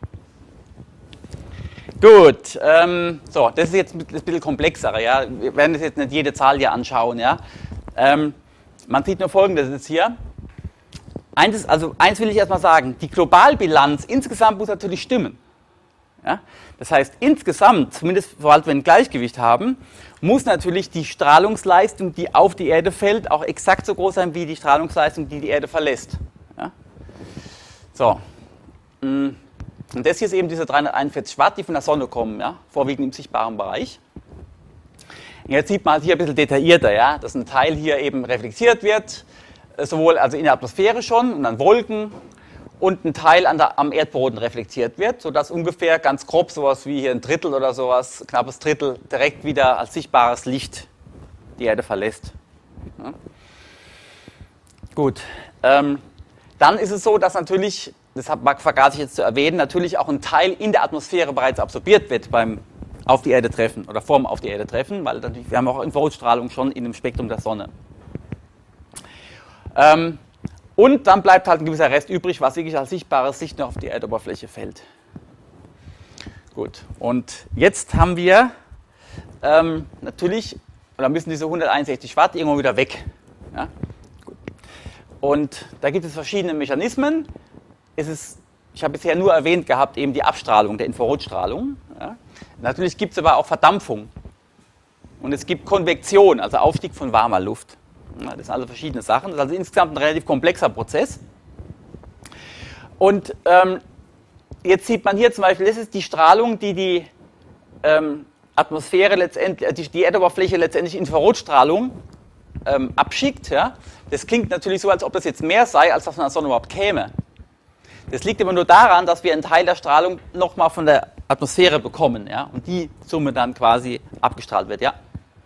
Gut, ähm, so, das ist jetzt ein bisschen komplexer. Ja? Wir werden das jetzt nicht jede Zahl hier anschauen. Ja? Ähm, man sieht nur Folgendes jetzt hier. Eins, also eins will ich erstmal sagen, die Globalbilanz insgesamt muss natürlich stimmen. Ja? Das heißt, insgesamt, zumindest sobald wir ein Gleichgewicht haben, muss natürlich die Strahlungsleistung, die auf die Erde fällt, auch exakt so groß sein wie die Strahlungsleistung, die die Erde verlässt. Ja? So. Und das hier ist eben diese dreihunderteinundvierzig Watt, die von der Sonne kommen, ja? Vorwiegend im sichtbaren Bereich. Und jetzt sieht man also hier ein bisschen detaillierter, ja? Dass ein Teil hier eben reflektiert wird, sowohl also in der Atmosphäre schon und an Wolken, und ein Teil an der, am Erdboden reflektiert wird, sodass ungefähr ganz grob sowas wie hier ein Drittel oder sowas, knappes Drittel, direkt wieder als sichtbares Licht die Erde verlässt. Ja. Gut, ähm, dann ist es so, dass natürlich, das vergaß ich jetzt zu erwähnen, natürlich auch ein Teil in der Atmosphäre bereits absorbiert wird beim auf die Erde treffen oder vorm auf die Erde treffen, weil natürlich, wir haben auch Infrarotstrahlung schon in dem Spektrum der Sonne. Ähm, Und dann bleibt halt ein gewisser Rest übrig, was wirklich als sichtbares Licht noch auf die Erdoberfläche fällt. Gut, und jetzt haben wir ähm, natürlich, oder müssen diese hunderteinundsechzig Watt irgendwo wieder weg. Ja? Gut. Und da gibt es verschiedene Mechanismen. Es ist, ich habe bisher nur erwähnt gehabt, eben die Abstrahlung, der Infrarotstrahlung. Ja? Natürlich gibt es aber auch Verdampfung. Und es gibt Konvektion, also Aufstieg von warmer Luft. Das sind also verschiedene Sachen. Das ist also insgesamt ein relativ komplexer Prozess. Und ähm, jetzt sieht man hier zum Beispiel, das ist die Strahlung, die die ähm, Atmosphäre letztendlich, die, die Erdoberfläche letztendlich Infrarotstrahlung ähm, abschickt. Ja? Das klingt natürlich so, als ob das jetzt mehr sei, als das von der Sonne überhaupt käme. Das liegt aber nur daran, dass wir einen Teil der Strahlung nochmal von der Atmosphäre bekommen, ja? Und die Summe dann quasi abgestrahlt wird. Ja?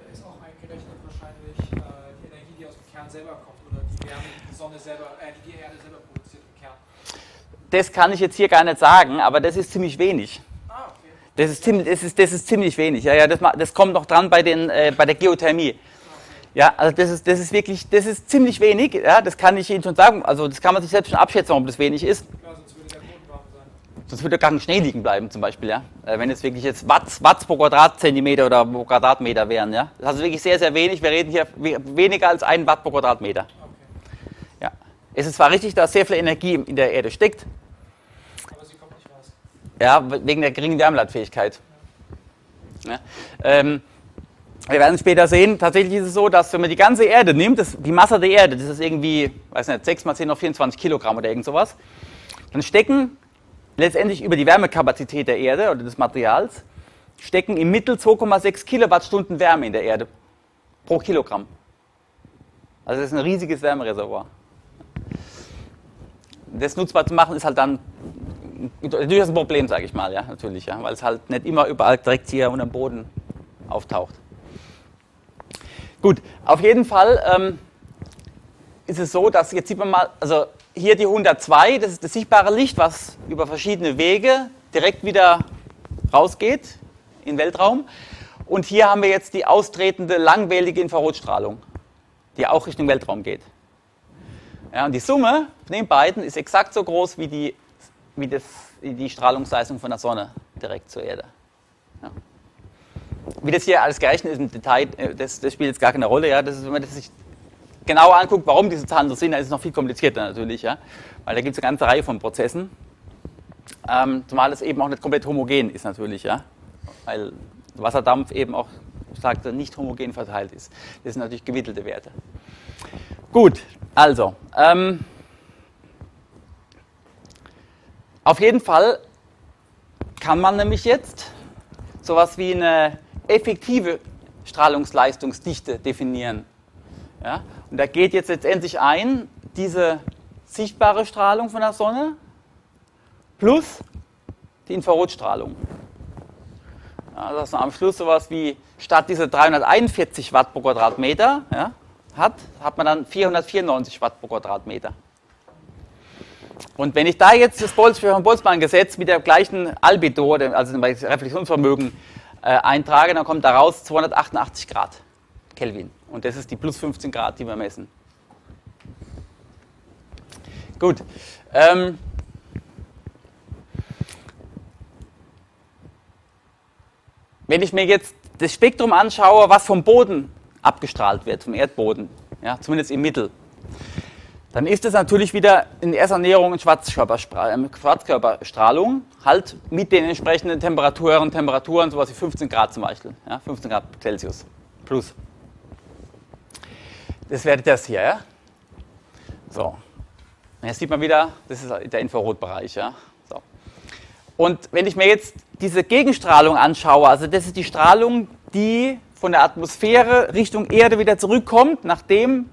Selber kommt oder die Wärme, die die Sonne selber, äh, die Erde selber produziert im Kern? Das kann ich jetzt hier gar nicht sagen, aber das ist ziemlich wenig. Ah, okay. Das ist ziemlich, das ist, das ist ziemlich wenig. Ja, ja, das, das kommt noch dran bei, den, äh, bei der Geothermie. Ja, also das ist, das ist wirklich, das ist ziemlich wenig. Ja, das kann ich Ihnen schon sagen. Also das kann man sich selbst schon abschätzen, ob das wenig ist. Ja, sonst würde der Boden warm sein. Sonst würde gar kein Schnee liegen bleiben zum Beispiel, ja. Äh, wenn es wirklich jetzt Watts, Watts pro Quadratzentimeter oder pro Quadratmeter wären, ja. Das ist also wirklich sehr, sehr wenig. Wir reden hier we weniger als ein Watt pro Quadratmeter. Okay. Ja. Es ist zwar richtig, dass sehr viel Energie in der Erde steckt. Aber sie kommt nicht raus. Ja, wegen der geringen Wärmeleitfähigkeit. Ja. Ähm, wir werden später sehen, tatsächlich ist es so, dass wenn man die ganze Erde nimmt, das, die Masse der Erde, das ist irgendwie, weiß nicht, sechs mal zehn auf vierundzwanzig Kilogramm oder irgend sowas, dann stecken letztendlich über die Wärmekapazität der Erde oder des Materials, stecken im Mittel zwei Komma sechs Kilowattstunden Wärme in der Erde pro Kilogramm. Also das ist ein riesiges Wärmereservoir. Das nutzbar zu machen ist halt dann durchaus ein Problem, sage ich mal, ja, natürlich, ja, weil es halt nicht immer überall direkt hier unter dem Boden auftaucht. Gut, auf jeden Fall ähm, ist es so, dass, jetzt sieht man mal, also hier die hundertzwei, das ist das sichtbare Licht, was über verschiedene Wege direkt wieder rausgeht in den Weltraum. Und hier haben wir jetzt die austretende langwellige Infrarotstrahlung, die auch Richtung Weltraum geht. Ja, und die Summe von den beiden ist exakt so groß wie die, wie das, die Strahlungsleistung von der Sonne direkt zur Erde. Ja. Wie das hier alles gerechnet ist im Detail, das, das spielt jetzt gar keine Rolle. Ja. Das ist, wenn man das sich genauer anguckt, warum diese Zahlen so sind, dann ist es noch viel komplizierter natürlich. Ja. Weil da gibt es eine ganze Reihe von Prozessen. Ähm, zumal es eben auch nicht komplett homogen ist natürlich. Ja. Weil Wasserdampf eben auch, ich sagte, nicht homogen verteilt ist. Das sind natürlich gewittelte Werte. Gut, also, ähm, auf jeden Fall kann man nämlich jetzt sowas wie eine effektive Strahlungsleistungsdichte definieren. Ja? Und da geht jetzt letztendlich ein, diese sichtbare Strahlung von der Sonne plus die Infrarotstrahlung. Ja, dass man am Schluss sowas wie, statt diese dreihunderteinundvierzig Watt pro Quadratmeter, ja, hat, hat man dann vierhundertvierundneunzig Watt pro Quadratmeter. Und wenn ich da jetzt das Boltzmann-Gesetz mit der gleichen Albedo, also dem Reflexionsvermögen, äh, eintrage, dann kommt daraus zweihundertachtundachtzig Grad Kelvin. Und das ist die plus fünfzehn Grad, die wir messen. Gut. Ähm, wenn ich mir jetzt das Spektrum anschaue, was vom Boden abgestrahlt wird, vom Erdboden, ja, zumindest im Mittel, dann ist es natürlich wieder in erster Näherung eine Schwarzkörperstrahlung, halt mit den entsprechenden Temperaturen, Temperaturen, sowas wie fünfzehn Grad zum Beispiel, ja, fünfzehn Grad Celsius plus. Das wäre das hier, ja. So. Und jetzt sieht man wieder, das ist der Infrarotbereich, ja. So. Und wenn ich mir jetzt diese Gegenstrahlung anschaue, also das ist die Strahlung, die von der Atmosphäre Richtung Erde wieder zurückkommt, nachdem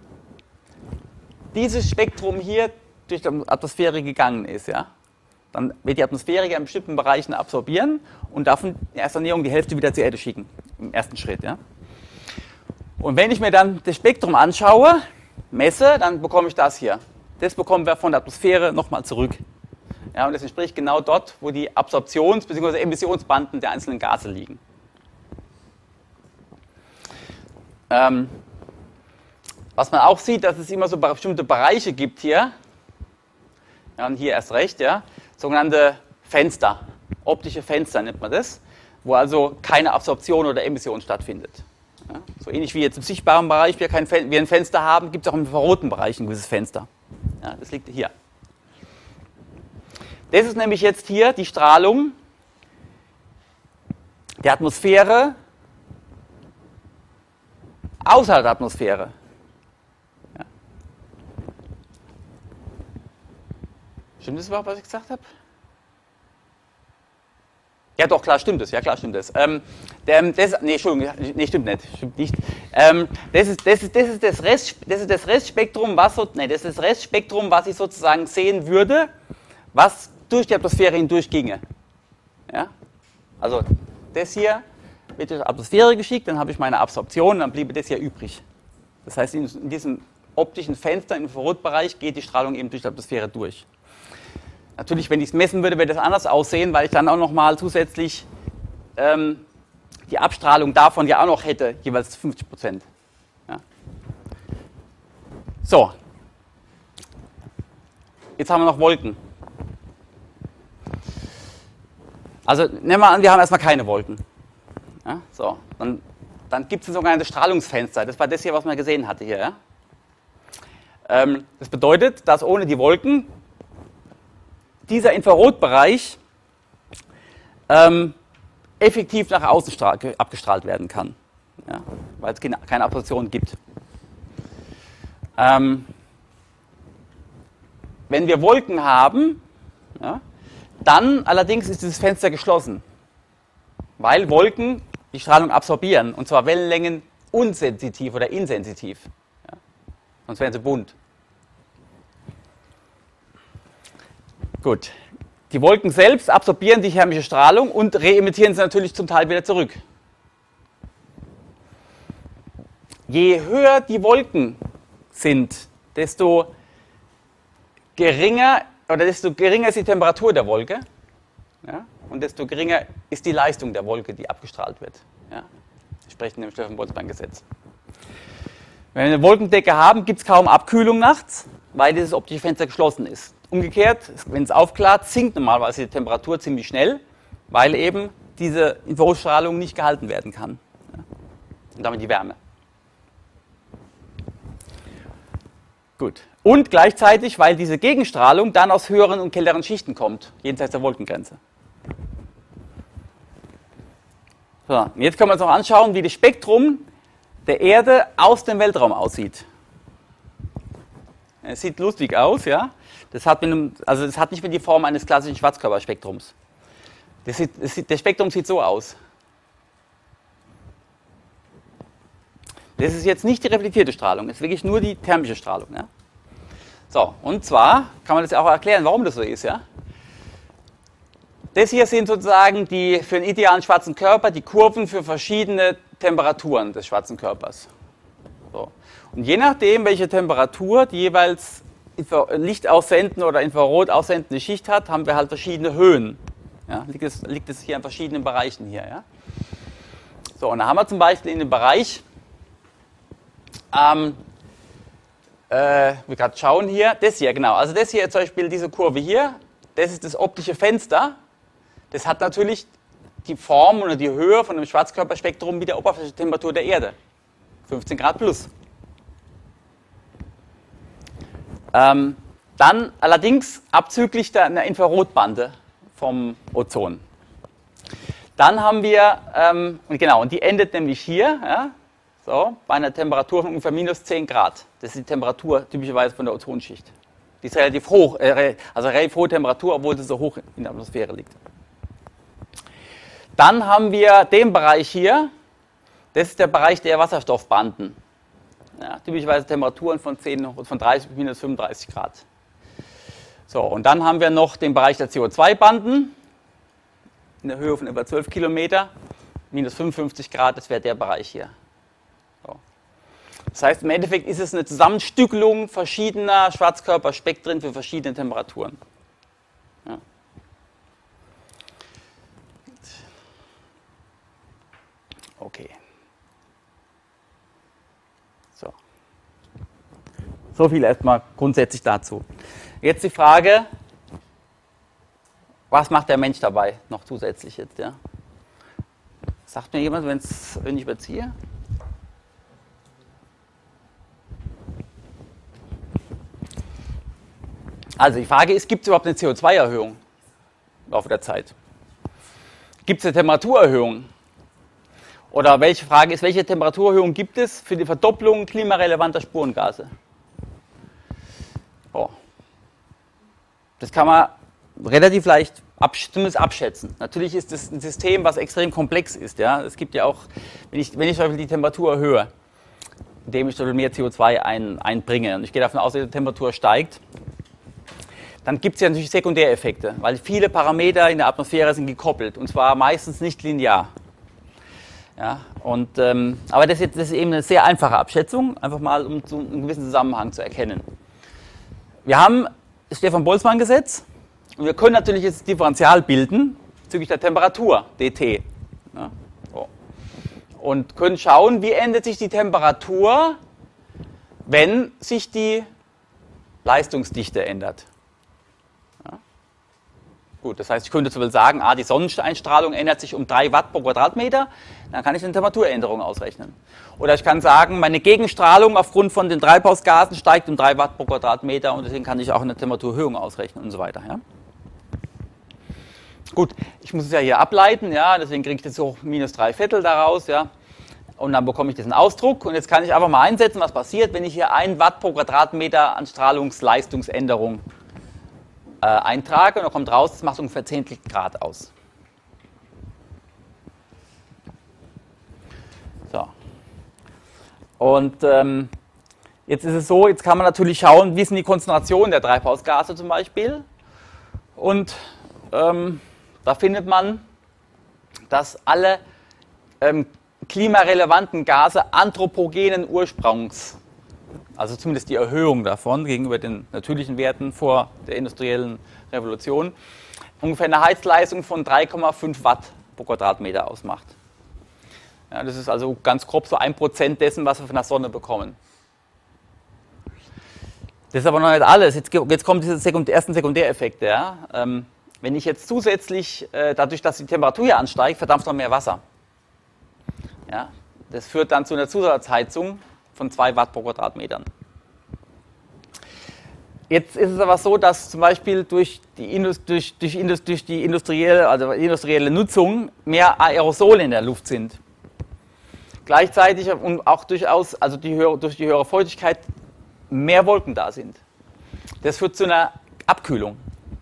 dieses Spektrum hier durch die Atmosphäre gegangen ist, ja, dann wird die Atmosphäre in bestimmten Bereichen absorbieren und davon in erster Näherung die Hälfte wieder zur Erde schicken, im ersten Schritt. Ja. Und wenn ich mir dann das Spektrum anschaue, messe, dann bekomme ich das hier. Das bekommen wir von der Atmosphäre nochmal zurück. Ja, und das entspricht genau dort, wo die Absorptions- bzw. Emissionsbanden der einzelnen Gase liegen. Ähm, Was man auch sieht, dass es immer so bestimmte Bereiche gibt hier, ja, und hier erst recht, ja, sogenannte Fenster, optische Fenster nennt man das, wo also keine Absorption oder Emission stattfindet. Ja, so ähnlich wie jetzt im sichtbaren Bereich wir, kein, wir ein Fenster haben, gibt es auch im infraroten Bereich ein gewisses Fenster. Ja, das liegt hier. Das ist nämlich jetzt hier die Strahlung der Atmosphäre außerhalb der Atmosphäre. Stimmt das überhaupt, was ich gesagt habe? Ja, doch, klar stimmt es. Ja, klar stimmt es. Ähm, der, das, nee, Entschuldigung, nee, stimmt nicht. Stimmt nicht. Ähm, das, ist, das, ist, das, ist das, Rest, das ist das Restspektrum, was so, nee, das ist das Restspektrum, was ich sozusagen sehen würde, was durch die Atmosphäre hindurch ginge. Ja? Also, das hier wird durch die Atmosphäre geschickt, dann habe ich meine Absorption, dann bliebe das hier übrig. Das heißt, in, in diesem optischen Fenster im Infrarotbereich geht die Strahlung eben durch die Atmosphäre durch. Natürlich, wenn ich es messen würde, würde das anders aussehen, weil ich dann auch nochmal zusätzlich ähm, die Abstrahlung davon ja auch noch hätte, jeweils fünfzig Prozent. Ja. So, jetzt haben wir noch Wolken. Also nehmen wir an, wir haben erstmal keine Wolken. Ja, so, dann, dann gibt es ein sogenanntes Strahlungsfenster. Das war das hier, was man gesehen hatte hier. Ja? Ähm, das bedeutet, dass ohne die Wolken dieser Infrarotbereich ähm, effektiv nach außen abgestrahlt werden kann, ja? Weil es keine, keine Absorption gibt. Ähm, wenn wir Wolken haben, ja, dann allerdings ist dieses Fenster geschlossen, weil Wolken die Strahlung absorbieren, und zwar Wellenlängen unsensitiv oder insensitiv. Ja? Sonst wären sie bunt. Gut. Die Wolken selbst absorbieren die thermische Strahlung und reemittieren sie natürlich zum Teil wieder zurück. Je höher die Wolken sind, desto geringer oder desto geringer ist die Temperatur der Wolke, ja, und desto geringer ist die Leistung der Wolke, die abgestrahlt wird. Ja. Entsprechend dem Stefan-Boltzmann-Gesetz. Wenn wir eine Wolkendecke haben, gibt es kaum Abkühlung nachts, weil dieses optische Fenster geschlossen ist. Umgekehrt, wenn es aufklart, sinkt normalerweise die Temperatur ziemlich schnell, weil eben diese Infrarotstrahlung nicht gehalten werden kann. Ja. Und damit die Wärme. Gut. Und gleichzeitig, weil diese Gegenstrahlung dann aus höheren und kälteren Schichten kommt, jenseits der Wolkengrenze. So, und jetzt können wir uns noch anschauen, wie das Spektrum der Erde aus dem Weltraum aussieht. Es sieht lustig aus, ja. Das hat, mit einem, also das hat nicht mehr die Form eines klassischen Schwarzkörperspektrums. Das sieht, das sieht, das Spektrum sieht so aus. Das ist jetzt nicht die reflektierte Strahlung, das ist wirklich nur die thermische Strahlung. Ja. So, und zwar kann man das auch erklären, warum das so ist. Ja. Das hier sind sozusagen die für den idealen schwarzen Körper die Kurven für verschiedene Temperaturen des schwarzen Körpers. So. Und je nachdem, welche Temperatur die jeweils Licht aussendende oder Infrarot aussendende Schicht hat, haben wir halt verschiedene Höhen. Ja, liegt, es, liegt es hier in verschiedenen Bereichen hier. Ja. So, und da haben wir zum Beispiel in dem Bereich, ähm, äh, wir gerade schauen hier, das hier, genau, also das hier zum Beispiel, diese Kurve hier, das ist das optische Fenster. Das hat natürlich die Form oder die Höhe von dem Schwarzkörperspektrum wie der Oberflächentemperatur der Erde. fünfzehn Grad plus. Ähm, dann allerdings abzüglich der, der Infrarotbande vom Ozon. Dann haben wir, ähm, und genau, und die endet nämlich hier, ja, so, bei einer Temperatur von ungefähr minus zehn Grad. Das ist die Temperatur typischerweise von der Ozonschicht. Die ist relativ hoch, äh, also relativ hohe Temperatur, obwohl sie so hoch in der Atmosphäre liegt. Dann haben wir den Bereich hier, das ist der Bereich der Wasserstoffbanden. Ja, typischerweise Temperaturen von, zehn, von dreißig bis minus fünfunddreißig Grad. So, und dann haben wir noch den Bereich der C O zwei Banden in der Höhe von etwa zwölf Kilometer, minus fünfundfünfzig Grad, das wäre der Bereich hier. So. Das heißt, im Endeffekt ist es eine Zusammenstückelung verschiedener Schwarzkörperspektren für verschiedene Temperaturen. Ja. Okay. So. So viel erstmal grundsätzlich dazu. Jetzt die Frage, was macht der Mensch dabei noch zusätzlich jetzt? Ja? Sagt mir jemand, wenn's, wenn ich überziehe? Also die Frage ist, gibt es überhaupt eine C O zwei Erhöhung im Laufe der Zeit? Gibt es eine Temperaturerhöhung? Oder welche Frage ist, welche Temperaturerhöhung gibt es für die Verdopplung klimarelevanter Spurengase? Oh. Das kann man relativ leicht absch- zumindest abschätzen. Natürlich ist das ein System, was extrem komplex ist. Ja? Es gibt ja auch, wenn ich, wenn ich zum Beispiel die Temperatur erhöhe, indem ich mehr C O zwei ein, einbringe, und ich gehe davon aus, dass die Temperatur steigt, dann gibt es ja natürlich Sekundäreffekte, weil viele Parameter in der Atmosphäre sind gekoppelt, und zwar meistens nicht linear. Ja, und, ähm, aber das ist, jetzt, das ist eben eine sehr einfache Abschätzung, einfach mal, um zu, einen gewissen Zusammenhang zu erkennen. Wir haben das Stefan-Boltzmann-Gesetz und wir können natürlich jetzt das Differential bilden bezüglich der Temperatur, dt. Ja, so. Und können schauen, wie ändert sich die Temperatur, wenn sich die Leistungsdichte ändert. Ja. Gut, das heißt, ich könnte zum Beispiel sagen, ah, die Sonneneinstrahlung ändert sich um drei Watt pro Quadratmeter, dann kann ich eine Temperaturänderung ausrechnen. Oder ich kann sagen, meine Gegenstrahlung aufgrund von den Treibhausgasen steigt um drei Watt pro Quadratmeter und deswegen kann ich auch eine Temperaturerhöhung ausrechnen und so weiter. Ja? Gut, ich muss es ja hier ableiten, ja, deswegen kriege ich das so minus drei Viertel daraus, ja, und dann bekomme ich diesen Ausdruck und jetzt kann ich einfach mal einsetzen, was passiert, wenn ich hier ein Watt pro Quadratmeter an Strahlungsleistungsänderung äh, eintrage und dann kommt raus, das macht ungefähr Zehntel Grad aus. So. Und ähm, jetzt ist es so, jetzt kann man natürlich schauen, wie sind die Konzentrationen der Treibhausgase zum Beispiel und ähm, da findet man, dass alle ähm, klimarelevanten Gase anthropogenen Ursprungs, also zumindest die Erhöhung davon gegenüber den natürlichen Werten vor der industriellen Revolution, ungefähr eine Heizleistung von drei Komma fünf Watt pro Quadratmeter ausmacht. Ja, das ist also ganz grob so ein Prozent dessen, was wir von der Sonne bekommen. Das ist aber noch nicht alles. Jetzt, jetzt kommen diese Sekund- ersten Sekundäreffekte. Ja? Ähm, wenn ich jetzt zusätzlich, äh, dadurch, dass die Temperatur hier ansteigt, verdampft noch mehr Wasser. Ja? Das führt dann zu einer Zusatzheizung von zwei Watt pro Quadratmetern. Jetzt ist es aber so, dass zum Beispiel durch die, Indust- durch, durch, Indust- durch die industrielle, also industrielle Nutzung mehr Aerosole in der Luft sind. Gleichzeitig und auch durchaus, also die höhere, durch die höhere Feuchtigkeit mehr Wolken da sind. Das führt zu einer Abkühlung.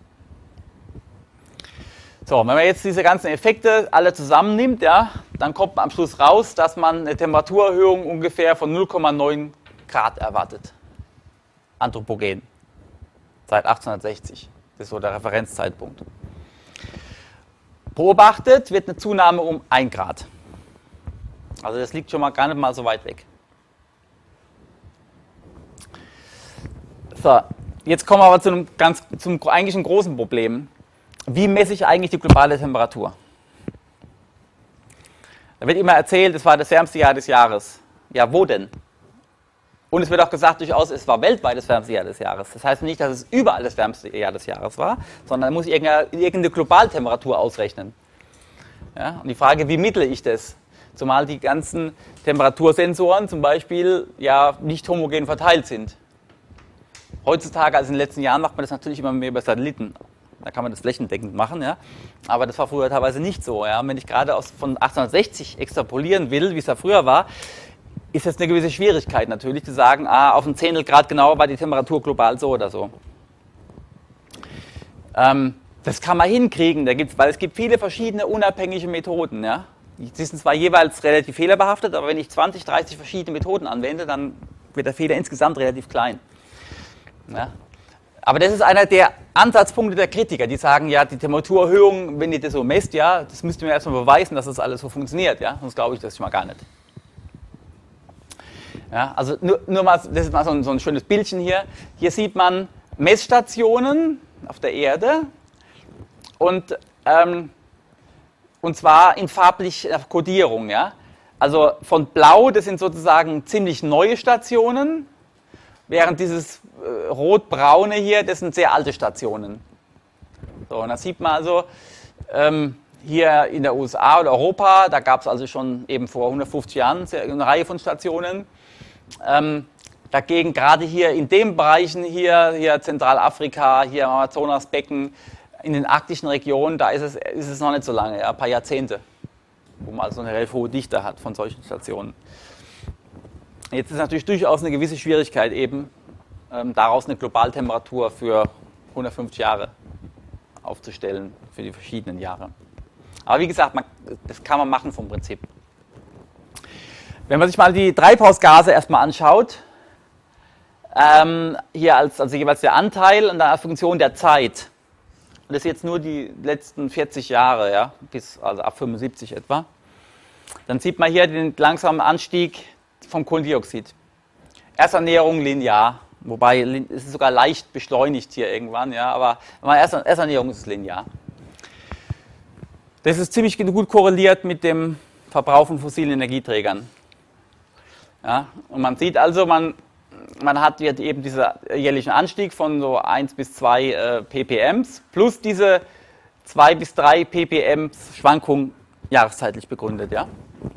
So, wenn man jetzt diese ganzen Effekte alle zusammennimmt, ja, dann kommt man am Schluss raus, dass man eine Temperaturerhöhung ungefähr von null Komma neun Grad erwartet. Anthropogen. Seit achtzehnhundertsechzig. Das ist so der Referenzzeitpunkt. Beobachtet wird eine Zunahme um ein Grad. Also das liegt schon mal gar nicht mal so weit weg. So, jetzt kommen wir aber zu einem ganz, zum eigentlich einem großen Problem. Wie messe ich eigentlich die globale Temperatur? Da wird immer erzählt, es war das wärmste Jahr des Jahres. Ja, wo denn? Und es wird auch gesagt, durchaus, es war weltweit das wärmste Jahr des Jahres. Das heißt nicht, dass es überall das wärmste Jahr des Jahres war, sondern da muss ich irgendeine, irgendeine Globaltemperatur ausrechnen. Ja, und die Frage, wie mittle ich das? Zumal die ganzen Temperatursensoren zum Beispiel ja nicht homogen verteilt sind. Heutzutage, also in den letzten Jahren, macht man das natürlich immer mehr über Satelliten. Da kann man das flächendeckend machen, ja. Aber das war früher teilweise nicht so. Ja. Wenn ich gerade aus, von achtzehnhundertsechzig extrapolieren will, wie es da früher war, ist das eine gewisse Schwierigkeit natürlich, zu sagen, ah, auf ein Zehntel Grad genauer war die Temperatur global so oder so. Ähm, das kann man hinkriegen, da gibt's, weil es gibt viele verschiedene unabhängige Methoden. Ja. Die sind zwar jeweils relativ fehlerbehaftet, aber wenn ich zwanzig, dreißig verschiedene Methoden anwende, dann wird der Fehler insgesamt relativ klein. Ja. Aber das ist einer der Ansatzpunkte der Kritiker, die sagen, ja, die Temperaturerhöhung, wenn ihr das so messt, ja, das müsst ihr mir erstmal beweisen, dass das alles so funktioniert, ja, sonst glaube ich das schon mal gar nicht. Ja, also nur, nur mal, das ist mal so ein, so ein schönes Bildchen hier. Hier sieht man Messstationen auf der Erde und, ähm, und zwar in farblicher Kodierung, ja. Also von Blau, das sind sozusagen ziemlich neue Stationen, während dieses äh, rot-braune hier, das sind sehr alte Stationen. So, und da sieht man also, ähm, hier in der U S A oder Europa, da gab es also schon eben vor hundertfünfzig Jahren eine Reihe von Stationen. Ähm, dagegen gerade hier in den Bereichen, hier, hier Zentralafrika, hier im Amazonasbecken, in den arktischen Regionen, da ist es, ist es noch nicht so lange, ja, ein paar Jahrzehnte, wo man also eine relativ hohe Dichte hat von solchen Stationen. Jetzt ist natürlich durchaus eine gewisse Schwierigkeit eben, ähm, daraus eine Globaltemperatur für hundertfünfzig Jahre aufzustellen, für die verschiedenen Jahre. Aber wie gesagt, man, das kann man machen vom Prinzip. Wenn man sich mal die Treibhausgase erstmal anschaut, ähm, hier als also jeweils der Anteil und dann als Funktion der Zeit. Und das ist jetzt nur die letzten vierzig Jahre, ja, bis also ab fünfundsiebzig etwa. Dann sieht man hier den langsamen Anstieg vom Kohlendioxid. Ersternährung linear, wobei es ist sogar leicht beschleunigt hier irgendwann, ja, aber Ersternährung ist linear. Das ist ziemlich gut korreliert mit dem Verbrauch von fossilen Energieträgern. Ja, und man sieht also, man, man hat jetzt eben diesen jährlichen Anstieg von so eins bis zwei äh, ppm plus diese zwei bis drei ppm Schwankung jahreszeitlich begründet. Ja?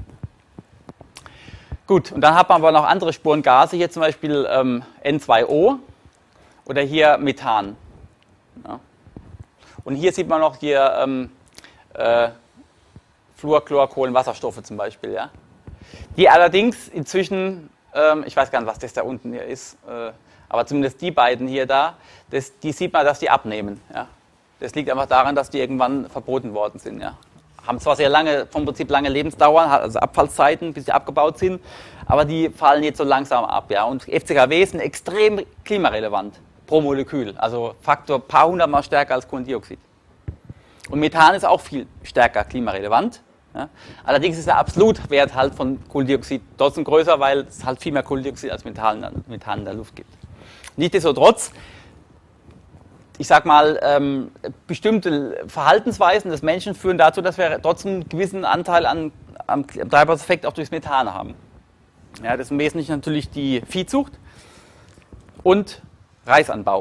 Gut, und dann hat man aber noch andere Spurengase, hier zum Beispiel ähm, N zwei O oder hier Methan. Ja? Und hier sieht man noch hier ähm, äh, Fluor, Chlor, Kohlenwasserstoffe zum Beispiel. Ja? Die allerdings inzwischen, ähm, ich weiß gar nicht, was das da unten hier ist, äh, aber zumindest die beiden hier da, das, die sieht man, dass die abnehmen. Ja? Das liegt einfach daran, dass die irgendwann verboten worden sind. Ja? Haben zwar sehr lange, vom Prinzip lange Lebensdauer, also Abfallzeiten, bis sie abgebaut sind, aber die fallen jetzt so langsam ab. Ja? Und F C K W sind extrem klimarelevant pro Molekül, also Faktor paar hundertmal stärker als Kohlendioxid. Und Methan ist auch viel stärker klimarelevant. Ja? Allerdings ist der Absolutwert halt von Kohlendioxid trotzdem größer, weil es halt viel mehr Kohlendioxid als Methan, Methan in der Luft gibt. Nichtsdestotrotz, ich sag mal, ähm, bestimmte Verhaltensweisen des Menschen führen dazu, dass wir trotzdem einen gewissen Anteil an, am Treibhauseffekt auch durchs Methan haben. Ja, das ist im Wesentlichen natürlich die Viehzucht und Reisanbau.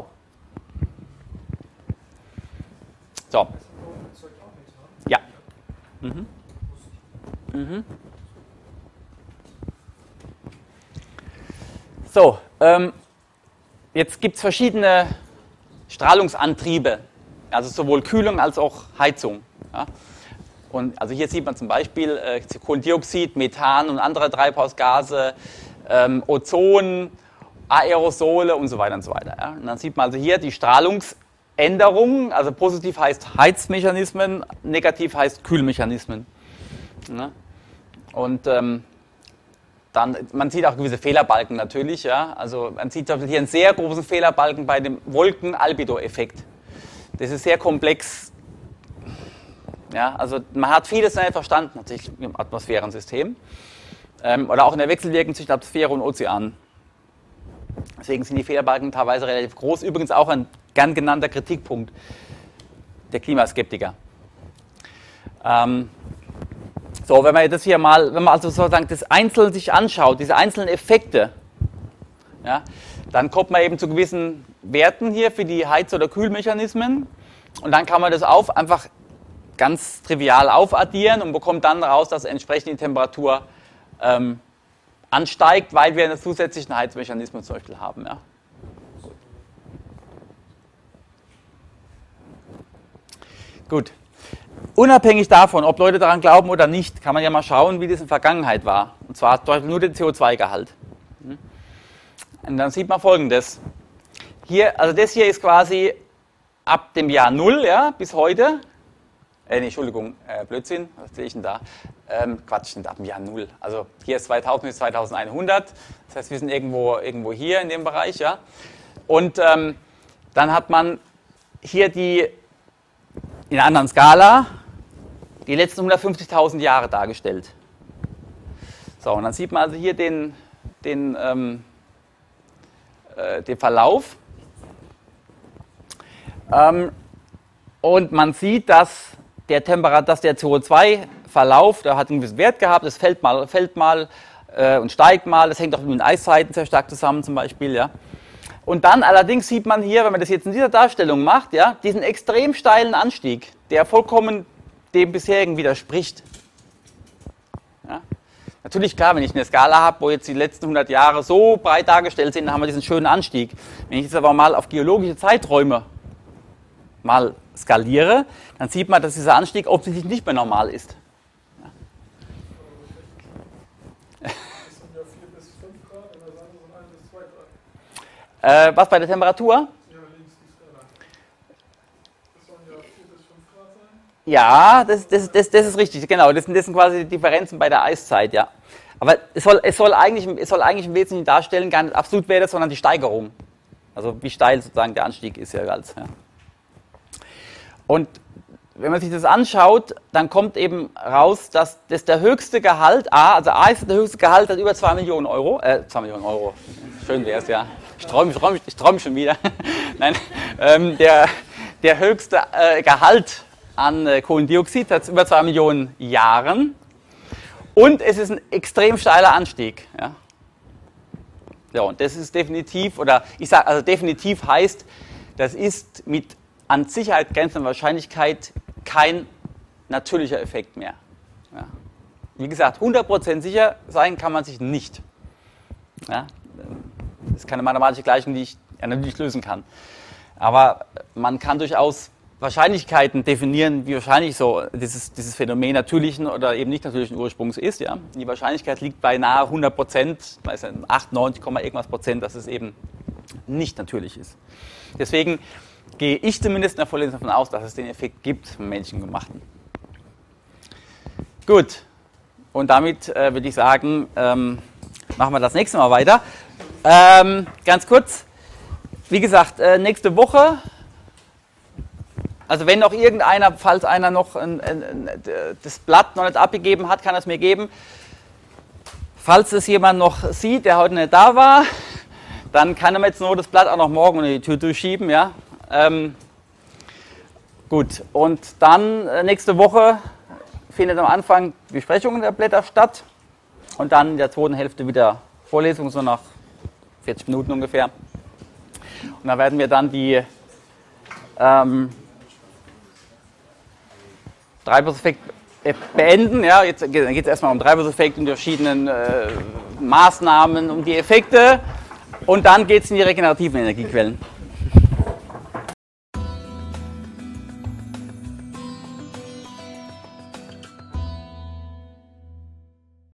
So. Ja. Mhm. Mhm. So, ähm, jetzt gibt es verschiedene Strahlungsantriebe, also sowohl Kühlung als auch Heizung. Ja. Und also hier sieht man zum Beispiel äh, Kohlendioxid, Methan und andere Treibhausgase, ähm, Ozon, Aerosole und so weiter und so weiter. Ja. Und dann sieht man also hier die Strahlungsänderungen, also positiv heißt Heizmechanismen, negativ heißt Kühlmechanismen. Ja. Und ähm, dann, man sieht auch gewisse Fehlerbalken natürlich. Ja. Also man sieht hier einen sehr großen Fehlerbalken bei dem Wolken-Albedo-Effekt. Das ist sehr komplex. Ja, also man hat vieles nicht verstanden, natürlich im Atmosphärensystem. Ähm, oder auch in der Wechselwirkung zwischen Atmosphäre und Ozean. Deswegen sind die Fehlerbalken teilweise relativ groß. Übrigens auch ein gern genannter Kritikpunkt der Klimaskeptiker. Ähm, so, wenn man das hier mal, wenn man also sozusagen das einzeln sich anschaut, diese einzelnen Effekte, ja, dann kommt man eben zu gewissen Werten hier für die Heiz- oder Kühlmechanismen und dann kann man das auf, einfach ganz trivial aufaddieren und bekommt dann raus, dass entsprechend die Temperatur ähm, ansteigt, weil wir einen zusätzlichen Heizmechanismus zum Beispiel haben. Ja. Gut. Unabhängig davon, ob Leute daran glauben oder nicht, kann man ja mal schauen, wie das in der Vergangenheit war. Und zwar zum Beispiel nur den C O zwei Gehalt. Und dann sieht man Folgendes. Hier, also das hier ist quasi ab dem Jahr Null, ja, bis heute. Äh, nee, Entschuldigung, äh, Blödsinn, was sehe ich denn da? Ähm, Quatsch, nicht ab dem Jahr Null. Also hier ist zweitausend bis zweitausendeinhundert. Das heißt, wir sind irgendwo, irgendwo hier in dem Bereich, ja. Und ähm, dann hat man hier die, in einer anderen Skala, die letzten hundertfünfzigtausend Jahre dargestellt. So, und dann sieht man also hier den, den, ähm, äh, den Verlauf. Ähm, und man sieht, dass der, Temperat- dass der C O zwei Verlauf, der hat einen gewissen Wert gehabt, das fällt mal, fällt mal äh, und steigt mal, das hängt auch mit den Eiszeiten sehr stark zusammen zum Beispiel. Ja. Und dann allerdings sieht man hier, wenn man das jetzt in dieser Darstellung macht, ja, diesen extrem steilen Anstieg, der vollkommen dem bisherigen widerspricht. Ja. Natürlich, klar, wenn ich eine Skala habe, wo jetzt die letzten hundert Jahre so breit dargestellt sind, dann haben wir diesen schönen Anstieg. Wenn ich jetzt aber mal auf geologische Zeiträume mal skaliere, dann sieht man, dass dieser Anstieg offensichtlich nicht mehr normal ist. Ja. Äh, was bei der Temperatur? Ja, das, das, das, das ist richtig, genau. Das sind, das sind quasi die Differenzen bei der Eiszeit, ja. Aber es soll, es soll, eigentlich, es soll eigentlich im Wesentlichen darstellen, gar nicht Absolutwerte, sondern die Steigerung. Also wie steil sozusagen der Anstieg ist ja ganz. Ja. Und wenn man sich das anschaut, dann kommt eben raus, dass das der höchste Gehalt, A, also A ist der höchste Gehalt, hat über zwei Millionen Euro, äh, zwei Millionen Euro, schön wäre es, ja. Ich träume ich träum, ich träum schon wieder. Nein, ähm, der, der höchste äh, Gehalt an äh, Kohlendioxid hat über zwei Millionen Jahren und es ist ein extrem steiler Anstieg. Ja. Ja, und das ist definitiv, oder ich sage, also definitiv heißt, das ist mit an Sicherheit grenzender Wahrscheinlichkeit kein natürlicher Effekt mehr. Ja. Wie gesagt, hundert Prozent sicher sein kann man sich nicht. Ja. Das ist keine mathematische Gleichung, die ich ja, natürlich lösen kann. Aber man kann durchaus Wahrscheinlichkeiten definieren, wie wahrscheinlich so dieses, dieses Phänomen natürlichen oder eben nicht natürlichen Ursprungs ist. Ja. Die Wahrscheinlichkeit liegt bei nahe hundert Prozent, achtundneunzig, irgendwas Prozent, dass es eben nicht natürlich ist. Deswegen gehe ich zumindest in der Vorlesung davon aus, dass es den Effekt gibt, im menschengemachten. Gut, und damit äh, würde ich sagen, ähm, machen wir das nächste Mal weiter. Ähm, ganz kurz, wie gesagt, äh, nächste Woche, also wenn noch irgendeiner, falls einer noch ein, ein, ein, das Blatt noch nicht abgegeben hat, kann er es mir geben. Falls es jemand noch sieht, der heute nicht da war, dann kann er mir jetzt nur das Blatt auch noch morgen unter die Tür durchschieben. Ja? Ähm, gut, und dann äh, nächste Woche findet am Anfang die Besprechung der Blätter statt und dann in der zweiten Hälfte wieder Vorlesung, so nach vierzig Minuten ungefähr. Und da werden wir dann die ähm, Treibhauseffekt beenden. Ja, jetzt geht es erstmal um Treibhauseffekt und die verschiedenen äh, Maßnahmen, um die Effekte und dann geht es in die regenerativen Energiequellen.